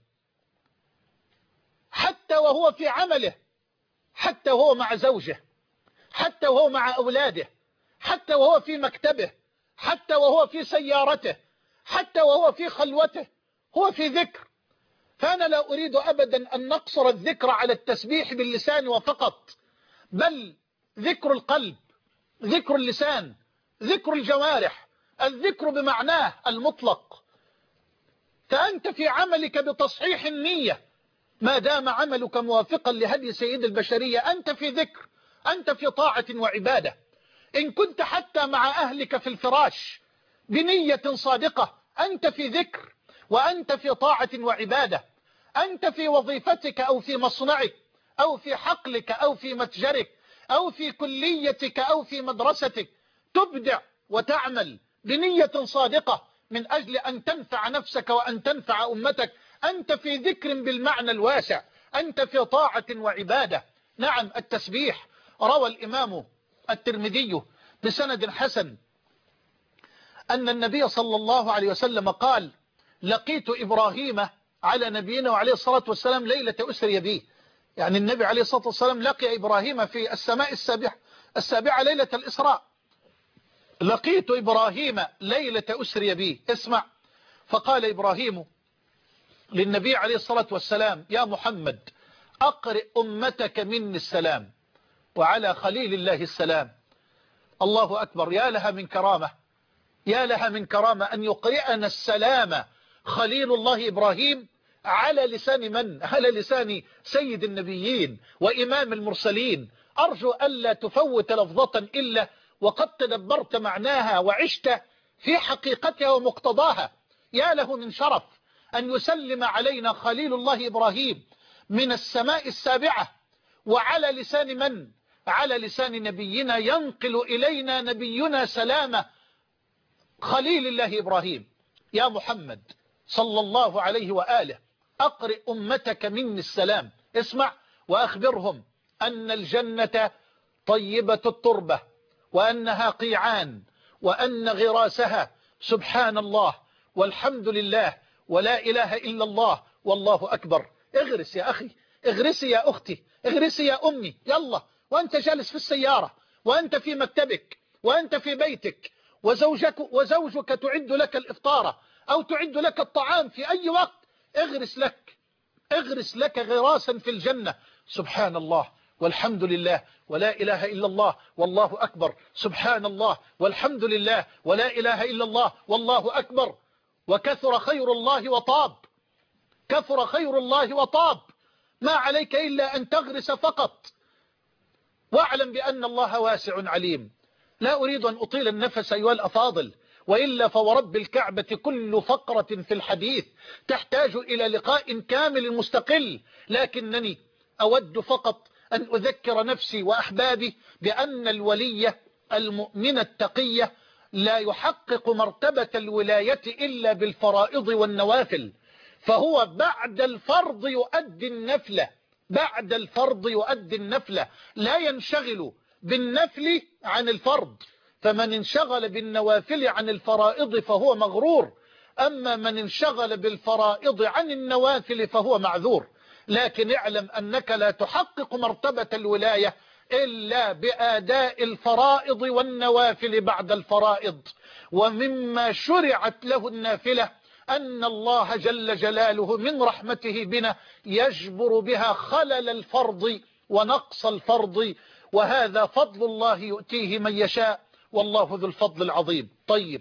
Speaker 2: حتى وهو في عمله، حتى وهو مع زوجه، حتى وهو مع أولاده، حتى وهو في مكتبه، حتى وهو في سيارته، حتى وهو في خلوته، هو في ذكر. فأنا لا أريد أبدا أن نقصر الذكر على التسبيح باللسان وفقط، بل ذكر القلب، ذكر اللسان، ذكر الجوارح، الذكر بمعناه المطلق. فأنت في عملك بتصحيح النية، ما دام عملك موافقا لهدي سيد البشرية أنت في ذكر، أنت في طاعة وعبادة. إن كنت حتى مع أهلك في الفراش بنية صادقة أنت في ذكر وأنت في طاعة وعبادة. أنت في وظيفتك أو في مصنعك أو في حقلك أو في متجرك أو في كليتك أو في مدرستك تبدع وتعمل بنية صادقة من أجل أن تنفع نفسك وأن تنفع أمتك، أنت في ذكر بالمعنى الواسع، أنت في طاعة وعبادة. نعم، التسبيح روى الإمام الترمذي بسند حسن أن النبي صلى الله عليه وسلم قال: لقيت إبراهيم على نبينا وعليه الصلاة والسلام ليلة أسري به. يعني النبي عليه الصلاة والسلام لقي إبراهيم في السماء السابعة السابعة ليلة الإسراء. لقيت إبراهيم ليلة أسري به. اسمع، فقال إبراهيم للنبي عليه الصلاة والسلام: يا محمد أقرئ أمتك مني السلام، وعلى خليل الله السلام. الله أكبر، يا لها من كرامة، يا لها من كرامة أن يقرئنا السلام خليل الله إبراهيم على لسان من؟ على لسان سيد النبيين وإمام المرسلين. أرجو ألا تفوت لفظة إلا وقد تدبرت معناها وعشت في حقيقتها ومقتضاها. يا له من شرف أن يسلم علينا خليل الله إبراهيم من السماء السابعة، وعلى لسان من؟ على لسان نبينا ينقل إلينا نبينا سلام خليل الله إبراهيم. يا محمد صلى الله عليه وآله أقرئ أمتك مني السلام. اسمع، وأخبرهم أن الجنة طيبة التربة، وأنها قيعان، وأن غراسها سبحان الله والحمد لله ولا إله إلا الله والله أكبر. اغرس يا أخي، اغرسي يا أختي، اغرسي يا أمي، يلا، وأنت جالس في السيارة، وأنت في مكتبك، وأنت في بيتك، وزوجك, وزوجك تعد لك الإفطار أو تعد لك الطعام في أي وقت، اغرس لك اغرس لك غراسا في الجنة. سبحان الله والحمد لله ولا إله إلا الله والله أكبر. سبحان الله والحمد لله ولا إله إلا الله والله أكبر. وكثر خير الله وطاب، كثر خير الله وطاب. ما عليك إلا أن تغرس فقط، واعلم بأن الله واسع عليم. لا أريد أن أطيل النفس أيها الأفاضل، وإلا فورب الكعبة كل فقرة في الحديث تحتاج إلى لقاء كامل مستقل، لكنني أود فقط أن أذكر نفسي وأحبابي بأن الولي المؤمن التقي لا يحقق مرتبة الولاية إلا بالفرائض والنوافل، فهو بعد الفرض يؤدي النفلة، بعد الفرض يؤدي النفلة، لا ينشغل بالنفل عن الفرض. فمن انشغل بالنوافل عن الفرائض فهو مغرور، أما من انشغل بالفرائض عن النوافل فهو معذور. لكن اعلم أنك لا تحقق مرتبة الولاية إلا بآداء الفرائض والنوافل بعد الفرائض. ومما شرعت له النافلة أن الله جل جلاله من رحمته بنا يجبر بها خلل الفرض ونقص الفرض، وهذا فضل الله يؤتيه من يشاء، والله ذو الفضل العظيم. طيب،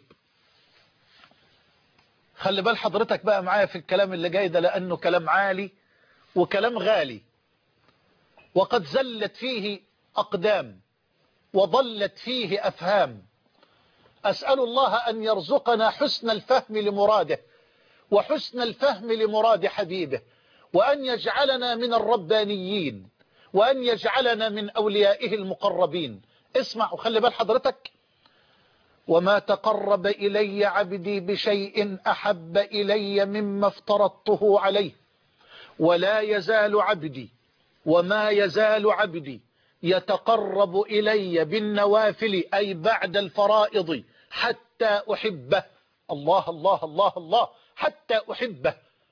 Speaker 2: خلي بال حضرتك بقى معايا في الكلام اللي جاي ده، لأنه كلام عالي وكلام غالي، وقد زلت فيه أقدام وضلت فيه أفهام. أسأل الله أن يرزقنا حسن الفهم لمراده وحسن الفهم لمراد حبيبه، وأن يجعلنا من الربانيين، وأن يجعلنا من أوليائه المقربين. اسمع وخلي بال حضرتك: وما تقرب إلي عبدي بشيء أحب إلي مما افترضته عليه، ولا يزال عبدي وما يزال عبدي يتقرب إلي بالنوافل أي بعد الفرائض حتى أحبه. الله الله الله الله، حتى أحبه.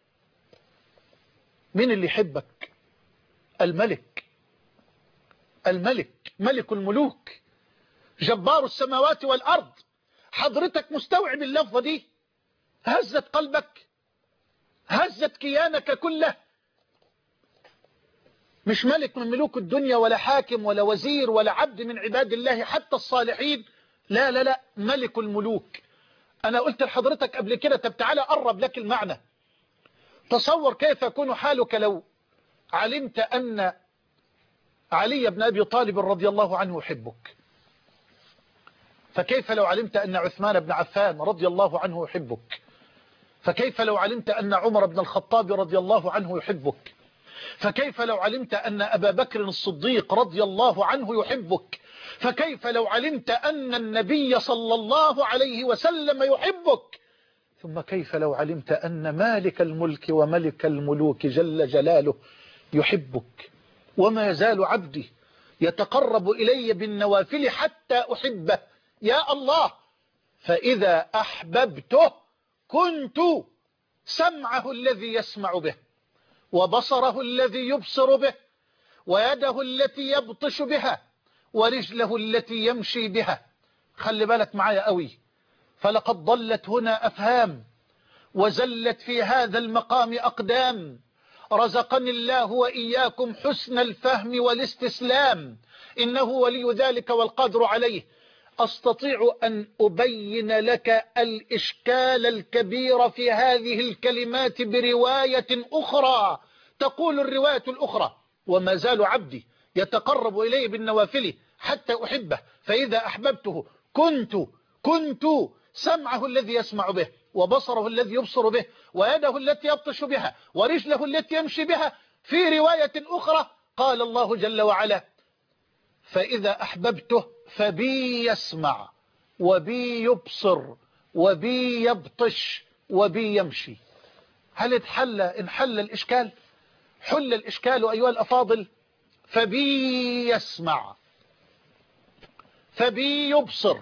Speaker 2: من اللي يحبك؟ الملك، الملك، ملك الملوك، جبار السماوات والأرض. حضرتك مستوعب اللفظة دي؟ هزت قلبك، هزت كيانك كله. مش ملك من ملوك الدنيا ولا حاكم ولا وزير ولا عبد من عباد الله حتى الصالحين، لا لا لا، ملك الملوك. أنا قلت لحضرتك قبل كده، طب تعالى أقرب لك المعنى. تصور كيف يكون حالك لو علمت أن علي بن أبي طالب رضي الله عنه يحبك، فكيف لو علمت أن عثمان بن عفان رضي الله عنه يحبك، فكيف لو علمت أن عمر بن الخطاب رضي الله عنه يحبك، فكيف لو علمت أن أبا بكر الصديق رضي الله عنه يحبك، فكيف لو علمت أن النبي صلى الله عليه وسلم يحبك، ثم كيف لو علمت أن مالك الملك وملك الملوك جل جلاله يحبك. وما يزال عبدي يتقرب إلي بالنوافل حتى أحبه. يا الله، فإذا أحببته كنت سمعه الذي يسمع به، وبصره الذي يبصر به، ويده التي يبطش بها، ورجله التي يمشي بها. خلي بالك معايا قوي، فلقد ضلت هنا أفهام وزلت في هذا المقام أقدام. رزقني الله وإياكم حسن الفهم والاستسلام، إنه ولي ذلك والقادر عليه. أستطيع أن أبين لك الإشكال الكبير في هذه الكلمات برواية أخرى. تقول الرواية الأخرى: وما زال عبدي يتقرب إلي بالنوافل حتى أحبه، فإذا أحببته كنت كنت سمعه الذي يسمع به، وبصره الذي يبصر به، ويده التي يبطش بها، ورجله التي يمشي بها. في رواية أخرى قال الله جل وعلا: فإذا أحببته فبي يسمع وبي يبصر وبي يبطش وبي يمشي. هل اتحل انحل الإشكال؟ حل الإشكال أيها الأفاضل. فبي يسمع، فبي يبصر،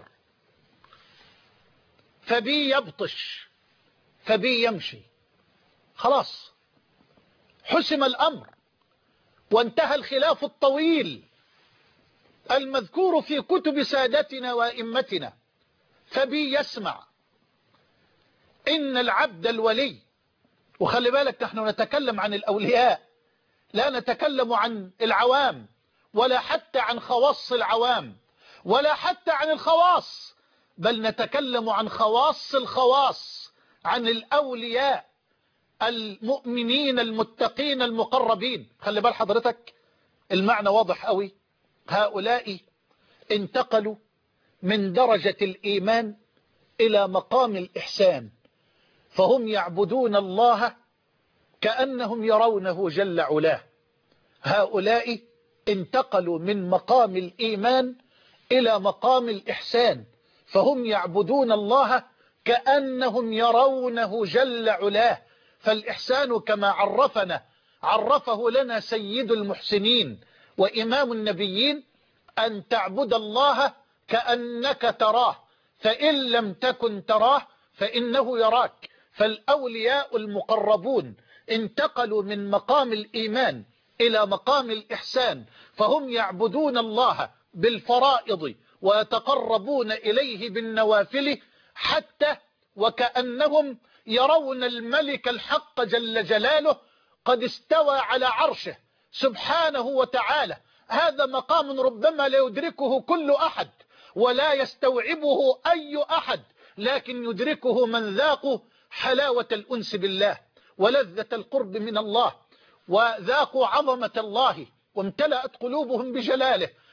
Speaker 2: فبي يبطش، فبي يمشي. خلاص حسم الأمر وانتهى الخلاف الطويل المذكور في كتب سادتنا وأئمتنا. فبي يسمع. إن العبد الولي، وخلي بالك نحن نتكلم عن الأولياء، لا نتكلم عن العوام، ولا حتى عن خواص العوام، ولا حتى عن الخواص، بل نتكلم عن خواص الخواص، عن الأولياء المؤمنين المتقين المقربين. خلي بال حضرتك، المعنى واضح قوي. هؤلاء انتقلوا من درجة الإيمان إلى مقام الإحسان، فهم يعبدون الله كأنهم يرونه جل علاه. هؤلاء انتقلوا من مقام الإيمان إلى مقام الإحسان، فهم يعبدون الله كأنهم يرونه جل علاه. فالإحسان كما عرفنا عرفه لنا سيد المحسنين وإمام النبيين: أن تعبد الله كأنك تراه، فإن لم تكن تراه فإنه يراك. فالأولياء المقربون انتقلوا من مقام الإيمان إلى مقام الإحسان، فهم يعبدون الله بالفرائض ويتقربون إليه بالنوافل، حتى وكأنهم يرون الملك الحق جل جلاله قد استوى على عرشه سبحانه وتعالى. هذا مقام ربما لا يدركه كل أحد ولا يستوعبه أي أحد، لكن يدركه من ذاقوا حلاوة الأنس بالله ولذة القرب من الله، وذاقوا عظمة الله وامتلأت قلوبهم بجلاله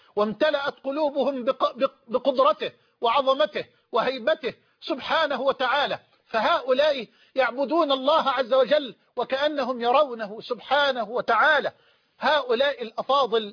Speaker 2: وامتلأت قلوبهم بقدرته وعظمته وهيبته سبحانه وتعالى. فهؤلاء يعبدون الله عز وجل وكأنهم يرونه سبحانه وتعالى. هؤلاء الأفاضل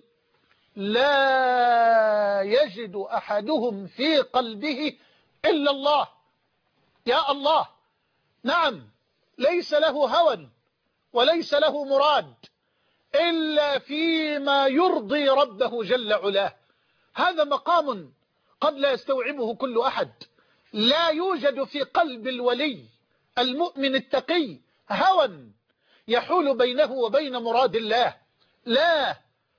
Speaker 2: لا يجد أحدهم في قلبه إلا الله. يا الله، نعم، ليس له هوى وليس له مراد إلا فيما يرضي ربه جل علاه. هذا مقام قد لا يستوعبه كل أحد. لا يوجد في قلب الولي المؤمن التقي هوى يحول بينه وبين مراد الله، لا،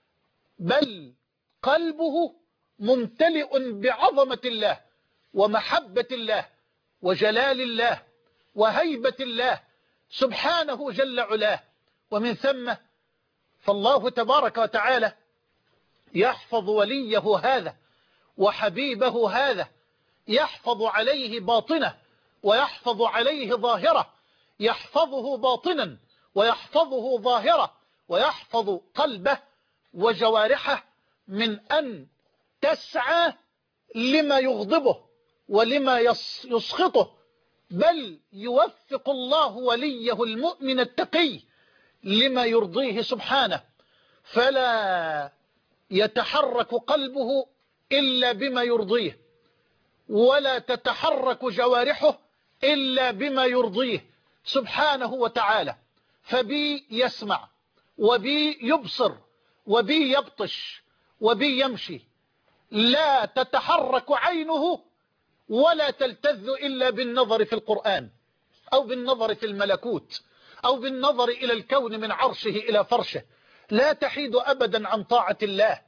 Speaker 2: بل قلبه ممتلئ بعظمة الله ومحبة الله وجلال الله وهيبة الله سبحانه جل علاه. ومن ثم فالله تبارك وتعالى يحفظ وليه هذا وحبيبه هذا، يحفظ عليه باطنه ويحفظ عليه ظاهره، يحفظه باطنا ويحفظه ظاهره، ويحفظ قلبه وجوارحه من أن تسعى لما يغضبه ولما يسخطه، بل يوفق الله وليه المؤمن التقي لما يرضيه سبحانه، فلا يتحرك قلبه إلا بما يرضيه، ولا تتحرك جوارحه إلا بما يرضيه سبحانه وتعالى. فبي يسمع وبي يبصر وبي يبطش وبي يمشي. لا تتحرك عينه ولا تلتذ إلا بالنظر في القرآن أو بالنظر في الملكوت أو بالنظر إلى الكون من عرشه إلى فرشه. لا تحيد أبدا عن طاعة الله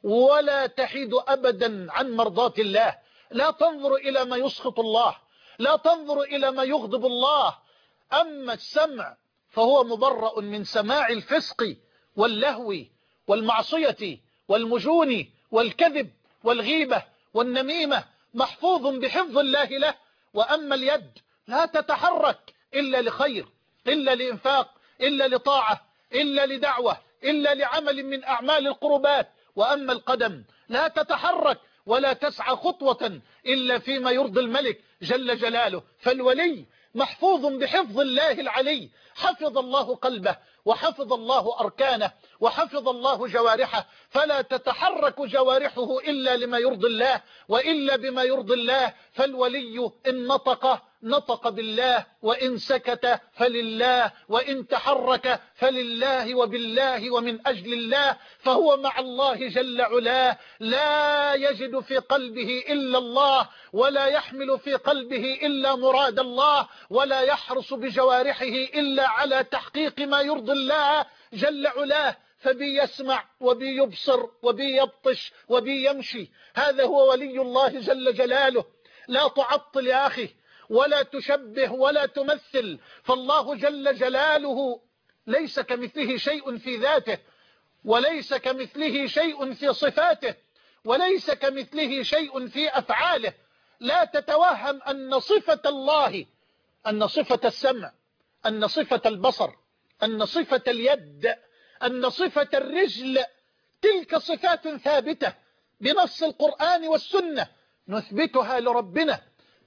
Speaker 2: ولا تحيد أبدا عن مرضاة الله. لا تنظر إلى ما يسخط الله، لا تنظر إلى ما يغضب الله. أما السمع فهو مبرأ من سماع الفسق واللهو والمعصية والمجون والكذب والغيبة والنميمة، محفوظ بحفظ الله له. وأما اليد لا تتحرك إلا لخير، إلا لإنفاق، إلا لطاعة، إلا لدعوة، إلا لعمل من أعمال القربات. وأما القدم لا تتحرك ولا تسعى خطوة إلا فيما يرضي الملك جل جلاله. فالولي محفوظ بحفظ الله العلي، حفظ الله قلبه وحفظ الله أركانه وحفظ الله جوارحه، فلا تتحرك جوارحه إلا لما يرضي الله وإلا بما يرضي الله. فالولي إن نطق نطق بالله، وإن سكت فلله، وإن تحرك فلله وبالله ومن أجل الله، فهو مع الله جل علاه. لا يجد في قلبه إلا الله، ولا يحمل في قلبه إلا مراد الله، ولا يحرص بجوارحه إلا على تحقيق ما يرضي الله جل علاه. فبي يسمع وبي يبصر وبي يبطش وبي يمشي. هذا هو ولي الله جل جلاله. لا تعطل يا أخي ولا تشبه ولا تمثل، فالله جل جلاله ليس كمثله شيء في ذاته، وليس كمثله شيء في صفاته، وليس كمثله شيء في أفعاله. لا تتوهم أن صفة الله، أن صفة السمع، أن صفة البصر، أن صفة اليد، أن صفة الرجل، تلك صفات ثابتة بنص القرآن والسنة نثبتها لربنا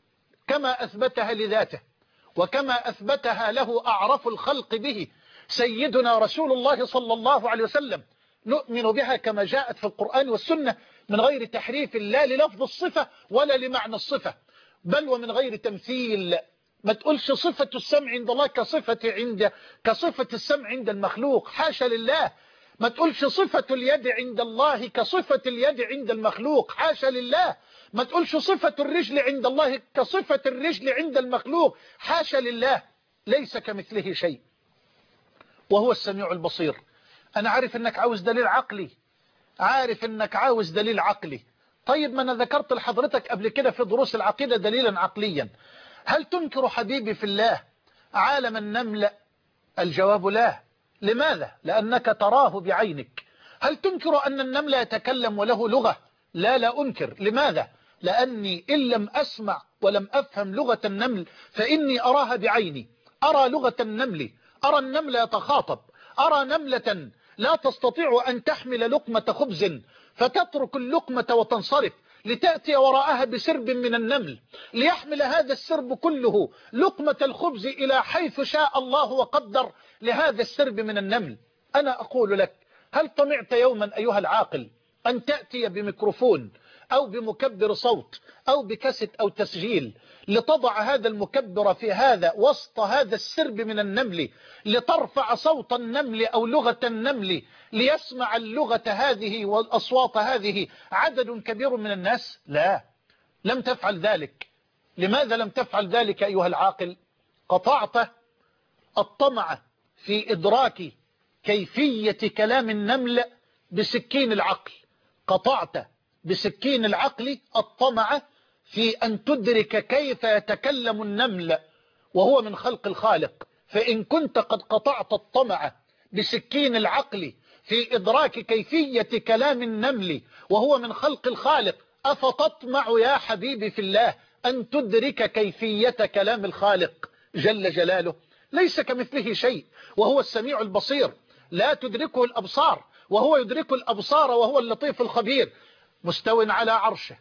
Speaker 2: كما أثبتها لذاته، وكما أثبتها له أعرف الخلق به سيدنا رسول الله صلى الله عليه وسلم. نؤمن بها كما جاءت في القرآن والسنة من غير تحريف، لا للفظ الصفة ولا لمعنى الصفة، بل ومن غير تمثيل. ما تقولش صفة السمع عند الله كصفة عند كصفة السمع عند المخلوق، حاشا لله. ما تقولش صفة اليد عند الله كصفة اليد عند المخلوق، حاشا لله. ما تقولش صفة الرجل عند الله كصفة الرجل عند المخلوق، حاشا لله. ليس كمثله شيء وهو السميع البصير. أنا عارف أنك عاوز دليل عقلي، عارف أنك عاوز دليل عقلي. طيب، ما أنا ذكرت لحضرتك قبل كده في دروس العقيدة دليلا عقليا. هل تنكر حبيبي في الله عالم النمل؟ الجواب لا. لماذا؟ لأنك تراه بعينك. هل تنكر أن النمل يتكلم وله لغة؟ لا، لا أنكر. لماذا؟ لأني إن لم أسمع ولم أفهم لغة النمل فإني أراها بعيني، أرى لغة النمل، أرى النمل يتخاطب، أرى نملة لا تستطيع أن تحمل لقمة خبز فتترك اللقمة وتنصرف لتأتي وراءها بسرب من النمل ليحمل هذا السرب كله لقمة الخبز إلى حيث شاء الله وقدر لهذا السرب من النمل. أنا أقول لك، هل طمعت يوما أيها العاقل أن تأتي بميكروفون أو بمكبر صوت أو بكاسيت أو تسجيل لتضع هذا المكبر في هذا وسط هذا السرب من النمل لترفع صوت النمل أو لغة النمل ليسمع اللغة هذه والأصوات هذه عدد كبير من الناس؟ لا، لم تفعل ذلك. لماذا لم تفعل ذلك أيها العاقل؟ قطعت الطمع في إدراك كيفية كلام النمل بسكين العقل، قطعت بسكين العقل الطمع في أن تدرك كيف يتكلم النمل وهو من خلق الخالق. فإن كنت قد قطعت الطمع بسكين العقل في إدراك كيفية كلام النمل وهو من خلق الخالق، أفتطمع يا حبيبي في الله أن تدرك كيفية كلام الخالق جل جلاله؟ ليس كمثله شيء وهو السميع البصير، لا تدركه الأبصار وهو يدرك الأبصار وهو اللطيف الخبير. مستو على عرشه،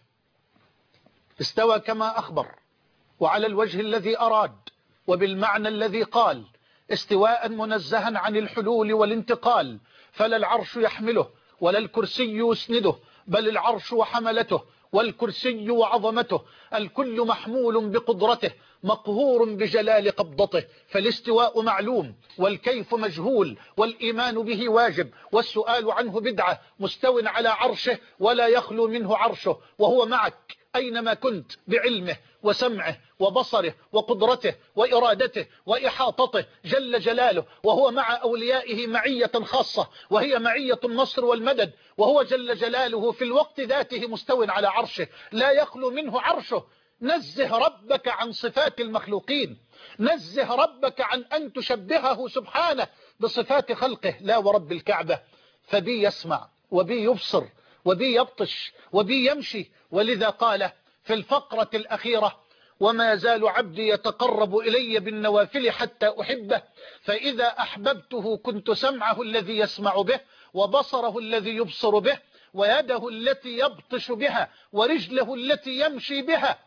Speaker 2: استوى كما أخبر وعلى الوجه الذي أراد وبالمعنى الذي قال، استواء منزها عن الحلول والانتقال، فلا العرش يحمله ولا الكرسي يسنده، بل العرش وحملته والكرسي وعظمته، الكل محمول بقدرته مقهور بجلال قبضته. فالاستواء معلوم والكيف مجهول والإيمان به واجب والسؤال عنه بدعة. مستو على عرشه ولا يخلو منه عرشه، وهو معك أينما كنت بعلمه وسمعه وبصره وقدرته وإرادته وإحاطته جل جلاله، وهو مع أوليائه معية خاصة وهي معية النصر والمدد، وهو جل جلاله في الوقت ذاته مستو على عرشه لا يخلو منه عرشه. نزه ربك عن صفات المخلوقين، نزه ربك عن أن تشبهه سبحانه بصفات خلقه. لا ورب الكعبة، فبي يسمع وبي يبصر وبي يبطش وبي يمشي. ولذا قال في الفقرة الأخيرة: وما يزال عبدي يتقرب إلي بالنوافل حتى أحبه، فإذا أحببته كنت سمعه الذي يسمع به وبصره الذي يبصر به ويده التي يبطش بها ورجله التي يمشي بها.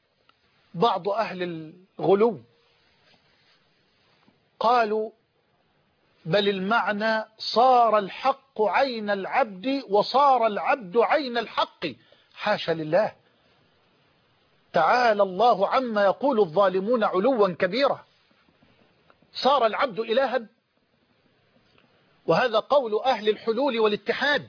Speaker 2: بعض أهل الغلو قالوا بل المعنى صار الحق عين العبد وصار العبد عين الحق. حاشا لله، تعالى الله عما يقول الظالمون علوا كبيرا. صار العبد إلها، وهذا قول أهل الحلول والاتحاد.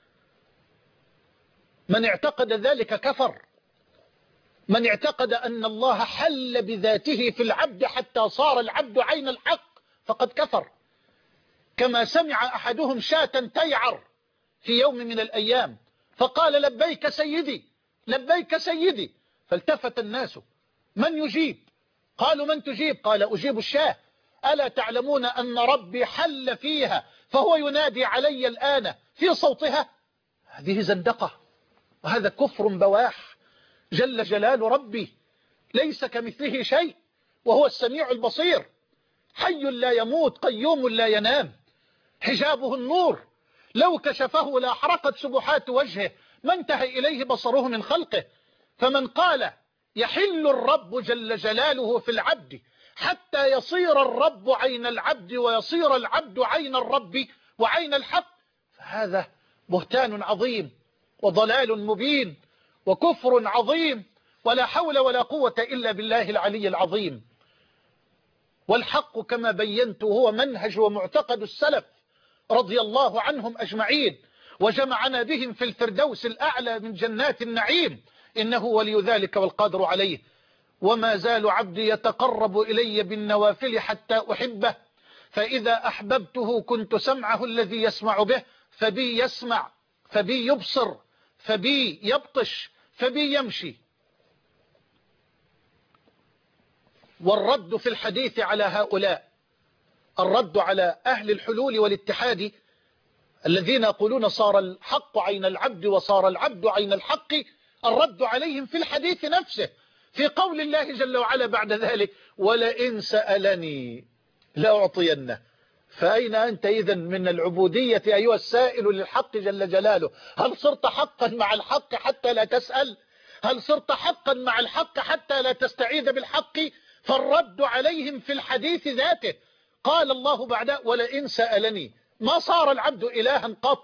Speaker 2: من اعتقد ذلك كفر، من اعتقد أن الله حل بذاته في العبد حتى صار العبد عين الحق فقد كفر. كما سمع أحدهم شاة تيعر في يوم من الأيام فقال: لبيك سيدي لبيك سيدي. فالتفت الناس: من يجيب؟ قالوا: من تجيب؟ قال: أجيب الشاة. ألا تعلمون أن ربي حل فيها فهو ينادي علي الآن في صوتها؟ هذه زندقة وهذا كفر بواح. جل جلال ربي ليس كمثله شيء وهو السميع البصير، حي لا يموت قيوم لا ينام، حجابه النور، لو كشفه لأحرقت سبحات وجهه ما انتهى إليه بصره من خلقه. فمن قال يحل الرب جل جلاله في العبد حتى يصير الرب عين العبد ويصير العبد عين الرب وعين الحق، فهذا بهتان عظيم وضلال مبين وكفر عظيم، ولا حول ولا قوة إلا بالله العلي العظيم. والحق كما بينت هو منهج ومعتقد السلف رضي الله عنهم أجمعين، وجمعنا بهم في الفردوس الأعلى من جنات النعيم، إنه ولي ذلك والقادر عليه. وما زال عبدي يتقرب إلي بالنوافل حتى أحبه، فإذا أحببته كنت سمعه الذي يسمع به، فبي يسمع فبي يبصر فبي يبطش فبي يمشي. والرد في الحديث على هؤلاء، الرد على أهل الحلول والاتحاد الذين يقولون صار الحق عين العبد وصار العبد عين الحق، الرد عليهم في الحديث نفسه، في قول الله جل وعلا بعد ذلك: ولئن سألني لأعطينه. فأين أنت إذن من العبودية أيها السائل للحق جل جلاله؟ هل صرت حقا مع الحق حتى لا تسأل؟ هل صرت حقا مع الحق حتى لا تستعيذ بالحق؟ فالرد عليهم في الحديث ذاته. قال الله بعد: ولئن سألني ما صار العبد إلها قط.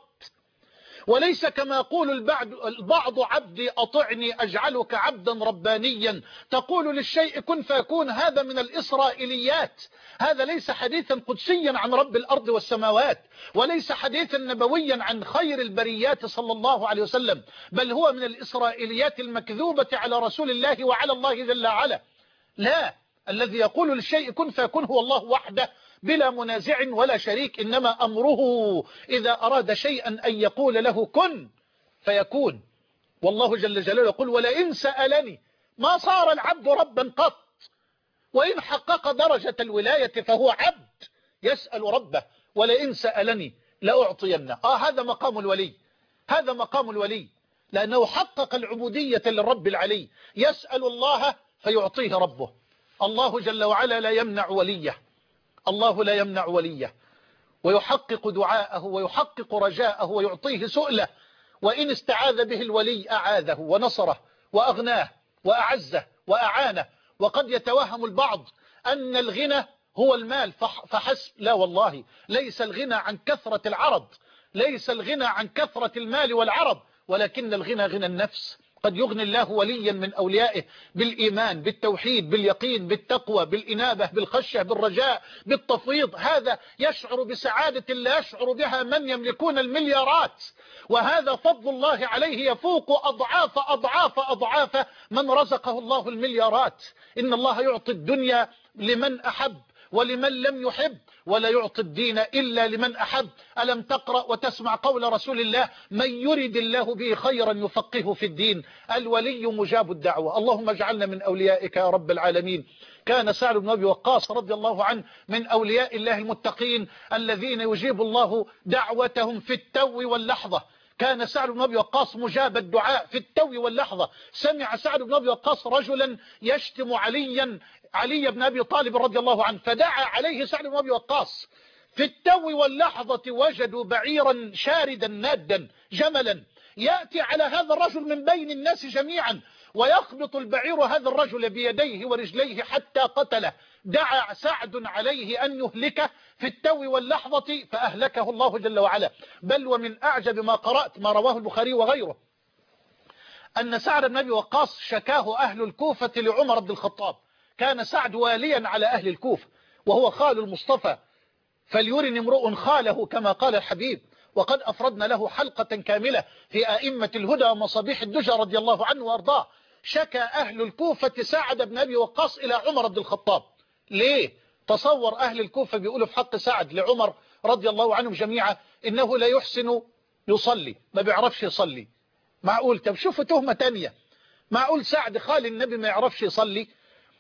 Speaker 2: وليس كما يقول البعض, البعض عبدي أطعني أجعلك عبدا ربانيا، تقول للشيء كن فيكون. هذا من الإسرائيليات، هذا ليس حديثا قدسيا عن رب الأرض والسماوات، وليس حديثا نبويا عن خير البريات صلى الله عليه وسلم، بل هو من الإسرائيليات المكذوبة على رسول الله وعلى الله جل وعلا. لا، الذي يقول للشيء كن فيكون هو الله وحده بلا منازع ولا شريك، إنما أمره إذا أراد شيئا أن يقول له كن فيكون. والله جل جلاله يقول: ولئن سألني ما صار العبد ربا قط، وإن حقق درجة الولاية فهو عبد يسأل ربه. ولئن سألني لأعطينه. آه هذا مقام الولي، هذا مقام الولي، لأنه حقق العبودية للرب العلي، يسأل الله فيعطيه ربه. الله جل وعلا لا يمنع وليه، الله لا يمنع وليه، ويحقق دعاءه ويحقق رجاءه ويعطيه سؤله. وإن استعاذ به الولي أعاذه ونصره وأغناه وأعزه وأعانه. وقد يتوهم البعض أن الغنى هو المال فحسب. لا والله، ليس الغنى عن كثرة العرض، ليس الغنى عن كثرة المال والعرض، ولكن الغنى غنى النفس. قد يغني الله وليا من أوليائه بالإيمان، بالتوحيد، باليقين، بالتقوى، بالإنابة، بالخشية، بالرجاء، بالتفويض. هذا يشعر بسعادة لا يشعر بها من يملكون المليارات، وهذا فضل الله عليه يفوق أضعاف أضعاف أضعاف من رزقه الله المليارات. إن الله يعطي الدنيا لمن أحب ولمن لم يحب، ولا يعطي الدين إلا لمن أحب. ألم تقرأ وتسمع قول رسول الله: من يرد الله به خيرا يفقهه في الدين. الولي مجاب الدعوة. اللهم اجعلنا من أوليائك يا رب العالمين. كان سعد بن أبي وقاص رضي الله عنه من أولياء الله المتقين الذين يجيب الله دعوتهم في التو واللحظة. كان سعد بن أبي وقاص مجاب الدعاء في التو واللحظة. سمع سعد بن أبي وقاص رجلا يشتم عليا علي بن أبي طالب رضي الله عنه، فدعا عليه سعد بن أبي وقاص. في التو واللحظة وجدوا بعيرا شاردا نادا جملا يأتي على هذا الرجل من بين الناس جميعا، ويخبط البعير هذا الرجل بيديه ورجليه حتى قتله. دعا سعد عليه أن يهلكه في التو واللحظة فأهلكه الله جل وعلا. بل ومن أعجب ما قرأت ما رواه البخاري وغيره أن سعد بن أبي وقاص شكاه أهل الكوفة لعمر بن الخطاب. كان سعد واليا على أهل الكوفة وهو خال المصطفى، فليرن امرؤ خاله كما قال الحبيب. وقد أفردنا له حلقة كاملة في أئمة الهدى ومصابيح الدجى رضي الله عنه وأرضاه. شكى أهل الكوفة سعد بن أبي وقاص إلى عمر بن الخطاب. ليه؟ تصور أهل الكوفة بيقولوا في حق سعد لعمر رضي الله عنهم جميعا إنه لا يحسن يصلي، ما بيعرفش يصلي. معقول؟ طب شوفوا تهمة تانية، معقول سعد خال النبي ما يعرفش يصلي؟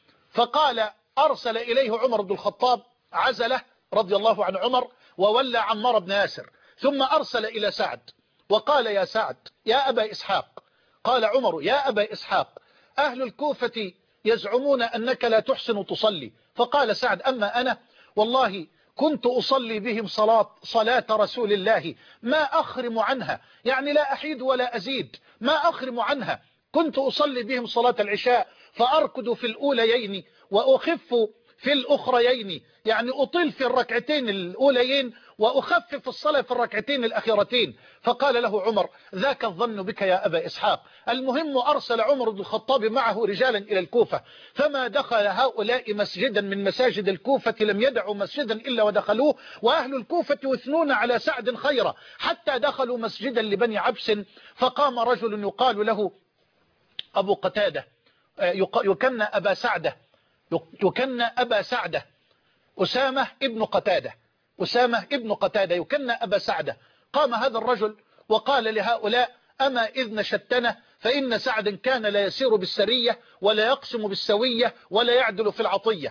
Speaker 2: فقال أرسل إليه عمر بن الخطاب عزله رضي الله عن عمر وولى عمار بن ياسر، ثم أرسل إلى سعد وقال: يا سعد يا أبا إسحاق. قال عمر: يا أبا إسحاق، أهل الكوفة يزعمون أنك لا تحسن تصلي. فقال سعد: أما أنا والله كنت أصلي بهم صلاة, صلاة رسول الله ما أخرم عنها، يعني لا أحيد ولا أزيد، ما أخرم عنها. كنت أصلي بهم صلاة العشاء فأركض في الأوليين وأخف في الأخريين، يعني أطيل في الركعتين الأوليين وأخفف الصلاة في الركعتين الأخيرتين. فقال له عمر: ذاك الظن بك يا أبا إسحاق. المهم أرسل عمر بن الخطاب معه رجالا إلى الكوفة، فما دخل هؤلاء مسجدا من مساجد الكوفة لم يدعوا مسجدا إلا ودخلوه، وأهل الكوفة يثنون على سعد خيرا، حتى دخلوا مسجدا لبني عبس. فقام رجل يقال له أبو قتادة، يكن أبا سعدة، يكن أبا سعدة أسامة ابن قتادة، أسامة ابن قتادة يكن أبا سعدة. قام هذا الرجل وقال لهؤلاء: أما إذ نشدتنا فإن سعد كان لا يسير بالسرية ولا يقسم بالسوية ولا يعدل في العطية.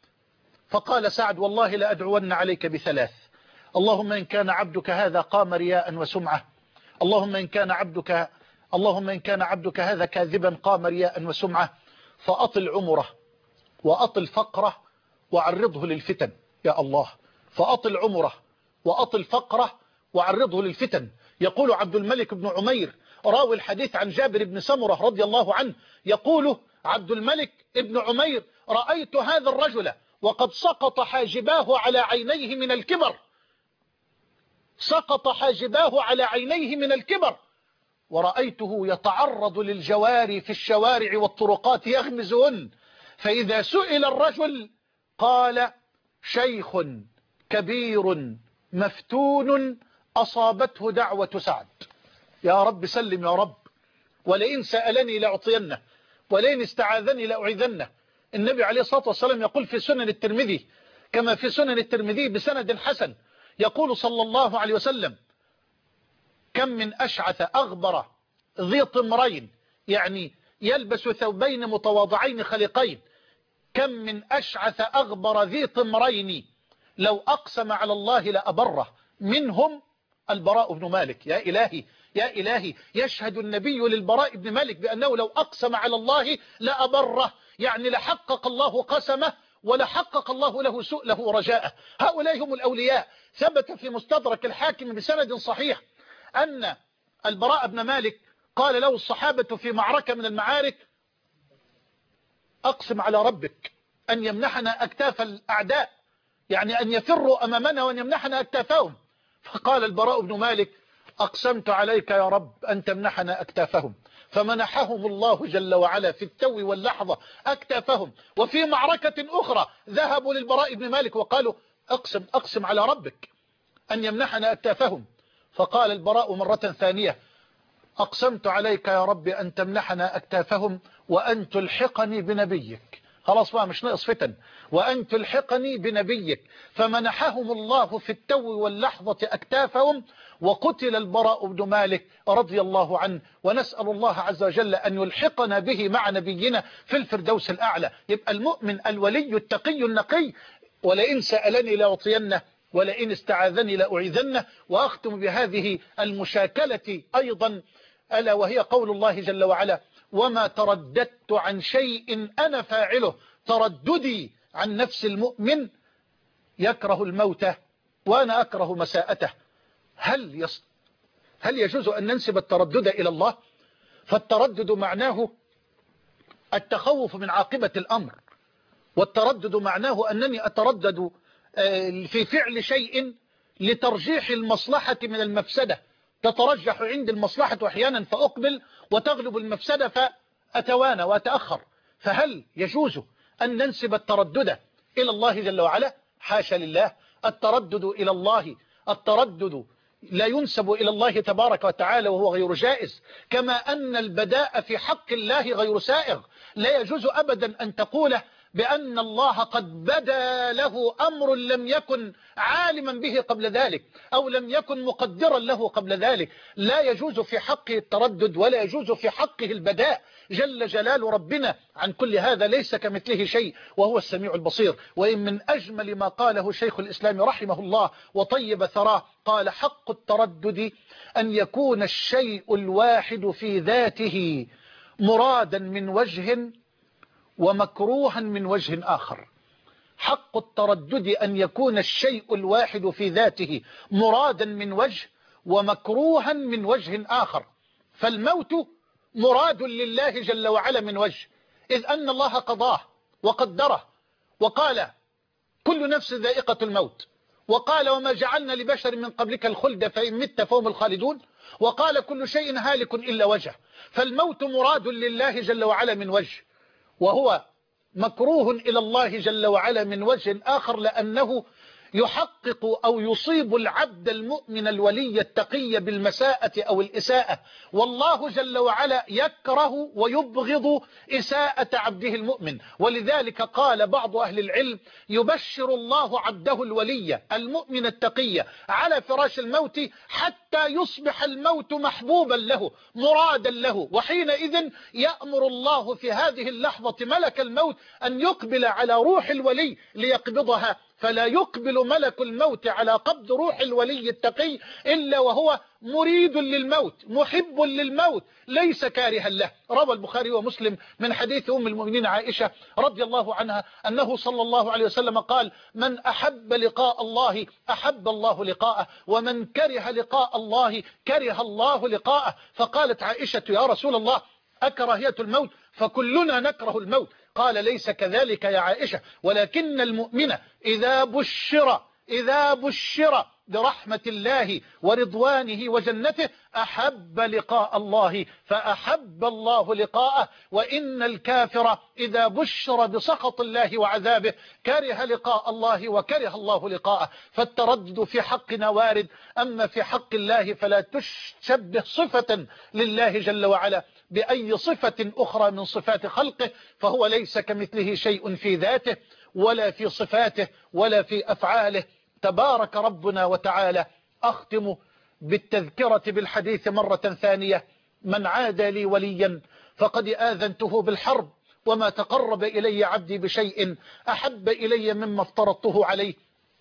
Speaker 2: فقال سعد: والله لا أدعون عليك بثلاث، اللهم إن كان عبدك هذا قام رياء وسمعة، اللهم إن كان عبدك اللهم إن كان عبدك هذا كاذبا قام رياء وسمعة، فأطل عمره وأطل فقره وعرضه للفتن. يا الله، فأطل عمره وأطل فقره وعرضه للفتن. يقول عبد الملك بن عمير راوي الحديث عن جابر بن سمرة رضي الله عنه، يقول عبد الملك بن عمير: رأيت هذا الرجل وقد سقط حاجباه على عينيه من الكبر، سقط حاجباه على عينيه من الكبر، ورأيته يتعرض للجواري في الشوارع والطرقات يغمزهن، فإذا سئل الرجل قال: شيخ كبير مفتون أصابته دعوة سعد. يا رب سلم يا رب، ولئن سألني لأعطينه ولئن استعاذني لأعيذنه. النبي عليه الصلاة والسلام يقول في سنن الترمذي كما في سنن الترمذي بسند حسن، يقول صلى الله عليه وسلم: كم من أشعث أغبر ذي طمرين، يعني يلبس ثوبين متواضعين خلقين، كم من أشعث أغبر ذي طمرين لو أقسم على الله لأبره، منهم البراء بن مالك. يا إلهي يا إلهي، يشهد النبي للبراء بن مالك بأنه لو أقسم على الله لأبره، يعني لحقق الله قسمه ولحقق الله له سؤله ورجاءه. هؤلاء هم الأولياء. ثبت في مستدرك الحاكم بسند صحيح أن البراء بن مالك قال له الصحابة في معركة من المعارك: أقسم على ربك أن يمنحنا أكتاف الأعداء، يعني أن يفروا أمامنا وأن يمنحنا أكتافهم. فقال البراء بن مالك: أقسمت عليك يا رب أن تمنحنا أكتافهم، فمنحهم الله جل وعلا في التو واللحظة أكتافهم. وفي معركة أخرى ذهبوا للبراء بن مالك وقالوا: أقسم أقسم على ربك أن يمنحنا أكتافهم، فقال البراء مرة ثانية: أقسمت عليك يا رب أن تمنحنا أكتافهم وأن تلحقني بنبيك. خلاص بقى مش ناقص فتن. وأن تلحقني بنبيك، فمنحهم الله في التو واللحظة أكتافهم، وقتل البراء بن مالك رضي الله عنه. ونسأل الله عز وجل أن يلحقنا به مع نبينا في الفردوس الأعلى. يبقى المؤمن الولي التقي النقي: ولئن سألني لأعطينه ولئن استعاذني لأعيذنه. وأختم بهذه المشاكلة أيضا، ألا وهي قول الله جل وعلا: وما ترددت عن شيء أنا فاعله. ترددي عن نفس المؤمن يكره الموت وأنا أكره مساءته. هل يص... هل يجوز أن ننسب التردد إلى الله؟ فالتردد معناه التخوف من عاقبة الأمر، والتردد معناه أنني أتردد في فعل شيء لترجيح المصلحة من المفسدة. تترجح عندي المصلحة أحيانا فأقبل، وتغلب المفسدة فأتوانى وأتأخر. فهل يجوز أن ننسب التردد إلى الله جل وعلا؟ حاشا لله. التردد إلى الله التردد لا ينسب إلى الله تبارك وتعالى وهو غير جائز، كما أن البداء في حق الله غير سائغ. لا يجوز أبدا أن تقول بأن الله قد بدا له أمر لم يكن عالما به قبل ذلك، أو لم يكن مقدرا له قبل ذلك. لا يجوز في حقه التردد، ولا يجوز في حقه البداء. جل جلال ربنا عن كل هذا ليس كمثله شيء وهو السميع البصير. وإن من أجمل ما قاله شيخ الإسلام رحمه الله وطيب ثراه، قال: حق التردد أن يكون الشيء الواحد في ذاته مرادا من وجه ومكروها من وجه آخر. حق التردد أن يكون الشيء الواحد في ذاته مرادا من وجه ومكروها من وجه آخر. فالموت مراد لله جل وعلا من وجه، إذ أن الله قضاه وقدره، وقال: كل نفس ذائقة الموت، وقال: وما جعلنا لبشر من قبلك الخلد فإن مت فهم الخالدون، وقال: كل شيء هالك إلا وجهه. فالموت مراد لله جل وعلا من وجه، وهو مكروه إلى الله جل وعلا من وجه آخر، لأنه يحقق أو يصيب العبد المؤمن الولي التقي بالمساءة أو الإساءة. والله جل وعلا يكره ويبغض إساءة عبده المؤمن. ولذلك قال بعض أهل العلم: يبشر الله عبده الولي المؤمن التقي على فراش الموت حتى يصبح الموت محبوبا له مرادا له، وحينئذ يأمر الله في هذه اللحظة ملك الموت أن يقبل على روح الولي ليقبضها، فلا يقبل ملك الموت على قبض روح الولي التقي إلا وهو مريد للموت محب للموت ليس كارها له. روى البخاري ومسلم من حديث أم المؤمنين عائشة رضي الله عنها أنه صلى الله عليه وسلم قال: من أحب لقاء الله أحب الله لقاءه، ومن كره لقاء الله كره الله لقاءه. فقالت عائشة: يا رسول الله أكراهية الموت؟ فكلنا نكره الموت. قال: ليس كذلك يا عائشة، ولكن المؤمن إذا بشر إذا بشر برحمة الله ورضوانه وجنته أحب لقاء الله فأحب الله لقاءه، وإن الكافر إذا بشر بسخط الله وعذابه كره لقاء الله وكره الله لقاءه. فالتردد في حقنا وارد، أما في حق الله فلا تشبه صفة لله جل وعلا بأي صفة أخرى من صفات خلقه، فهو ليس كمثله شيء في ذاته ولا في صفاته ولا في أفعاله. تبارك ربنا وتعالى. أختم بالتذكرة بالحديث مرة ثانية: من عاد لي وليا فقد آذنته بالحرب، وما تقرب إلي عبدي بشيء أحب إلي مما افترضته عليه،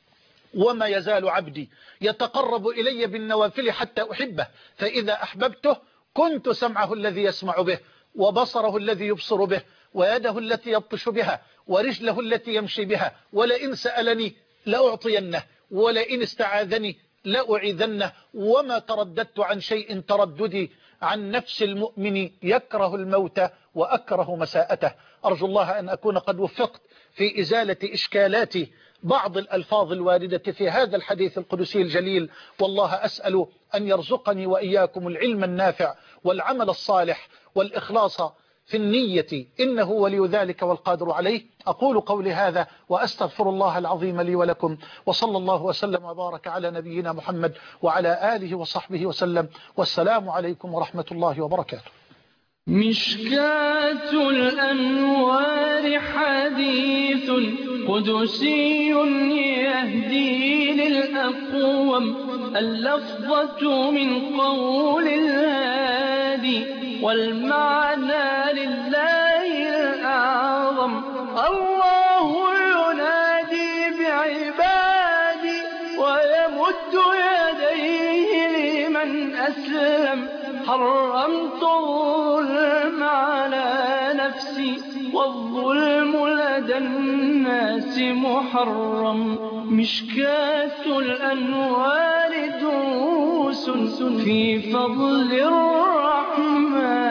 Speaker 2: وما يزال عبدي يتقرب إلي بالنوافل حتى أحبه، فإذا أحببته كنت سمعه الذي يسمع به، وبصره الذي يبصر به، ويده التي يبطش بها، ورجله التي يمشي بها، ولئن سألني لأعطينه، ولئن استعاذني لأعيذنه. وما ترددت عن شيء ترددي عن نفس المؤمن يكره الموت وأكره مساءته. أرجو الله أن أكون قد وفقت في إزالة إشكالات بعض الألفاظ الواردة في هذا الحديث القدسي الجليل، والله أسأل أن يرزقني وإياكم العلم النافع والعمل الصالح والإخلاص في النية، إنه ولي ذلك والقادر عليه. أقول قولي هذا وأستغفر الله العظيم لي ولكم، وصلى الله وسلم وبارك على نبينا محمد وعلى آله وصحبه وسلم، والسلام عليكم ورحمة الله وبركاته.
Speaker 1: مشكاة الأنوار حديث قدسي يهدي للأقوم، اللفظة من قول الهادي والمعنى لله الأعظم. الله ينادي بعبادي ويمد يديه لمن أسلم، حرمت الظلم على نفسي والظلم لدى الناس محرم. مشكاة الأنوار دروس في فضل الرحمن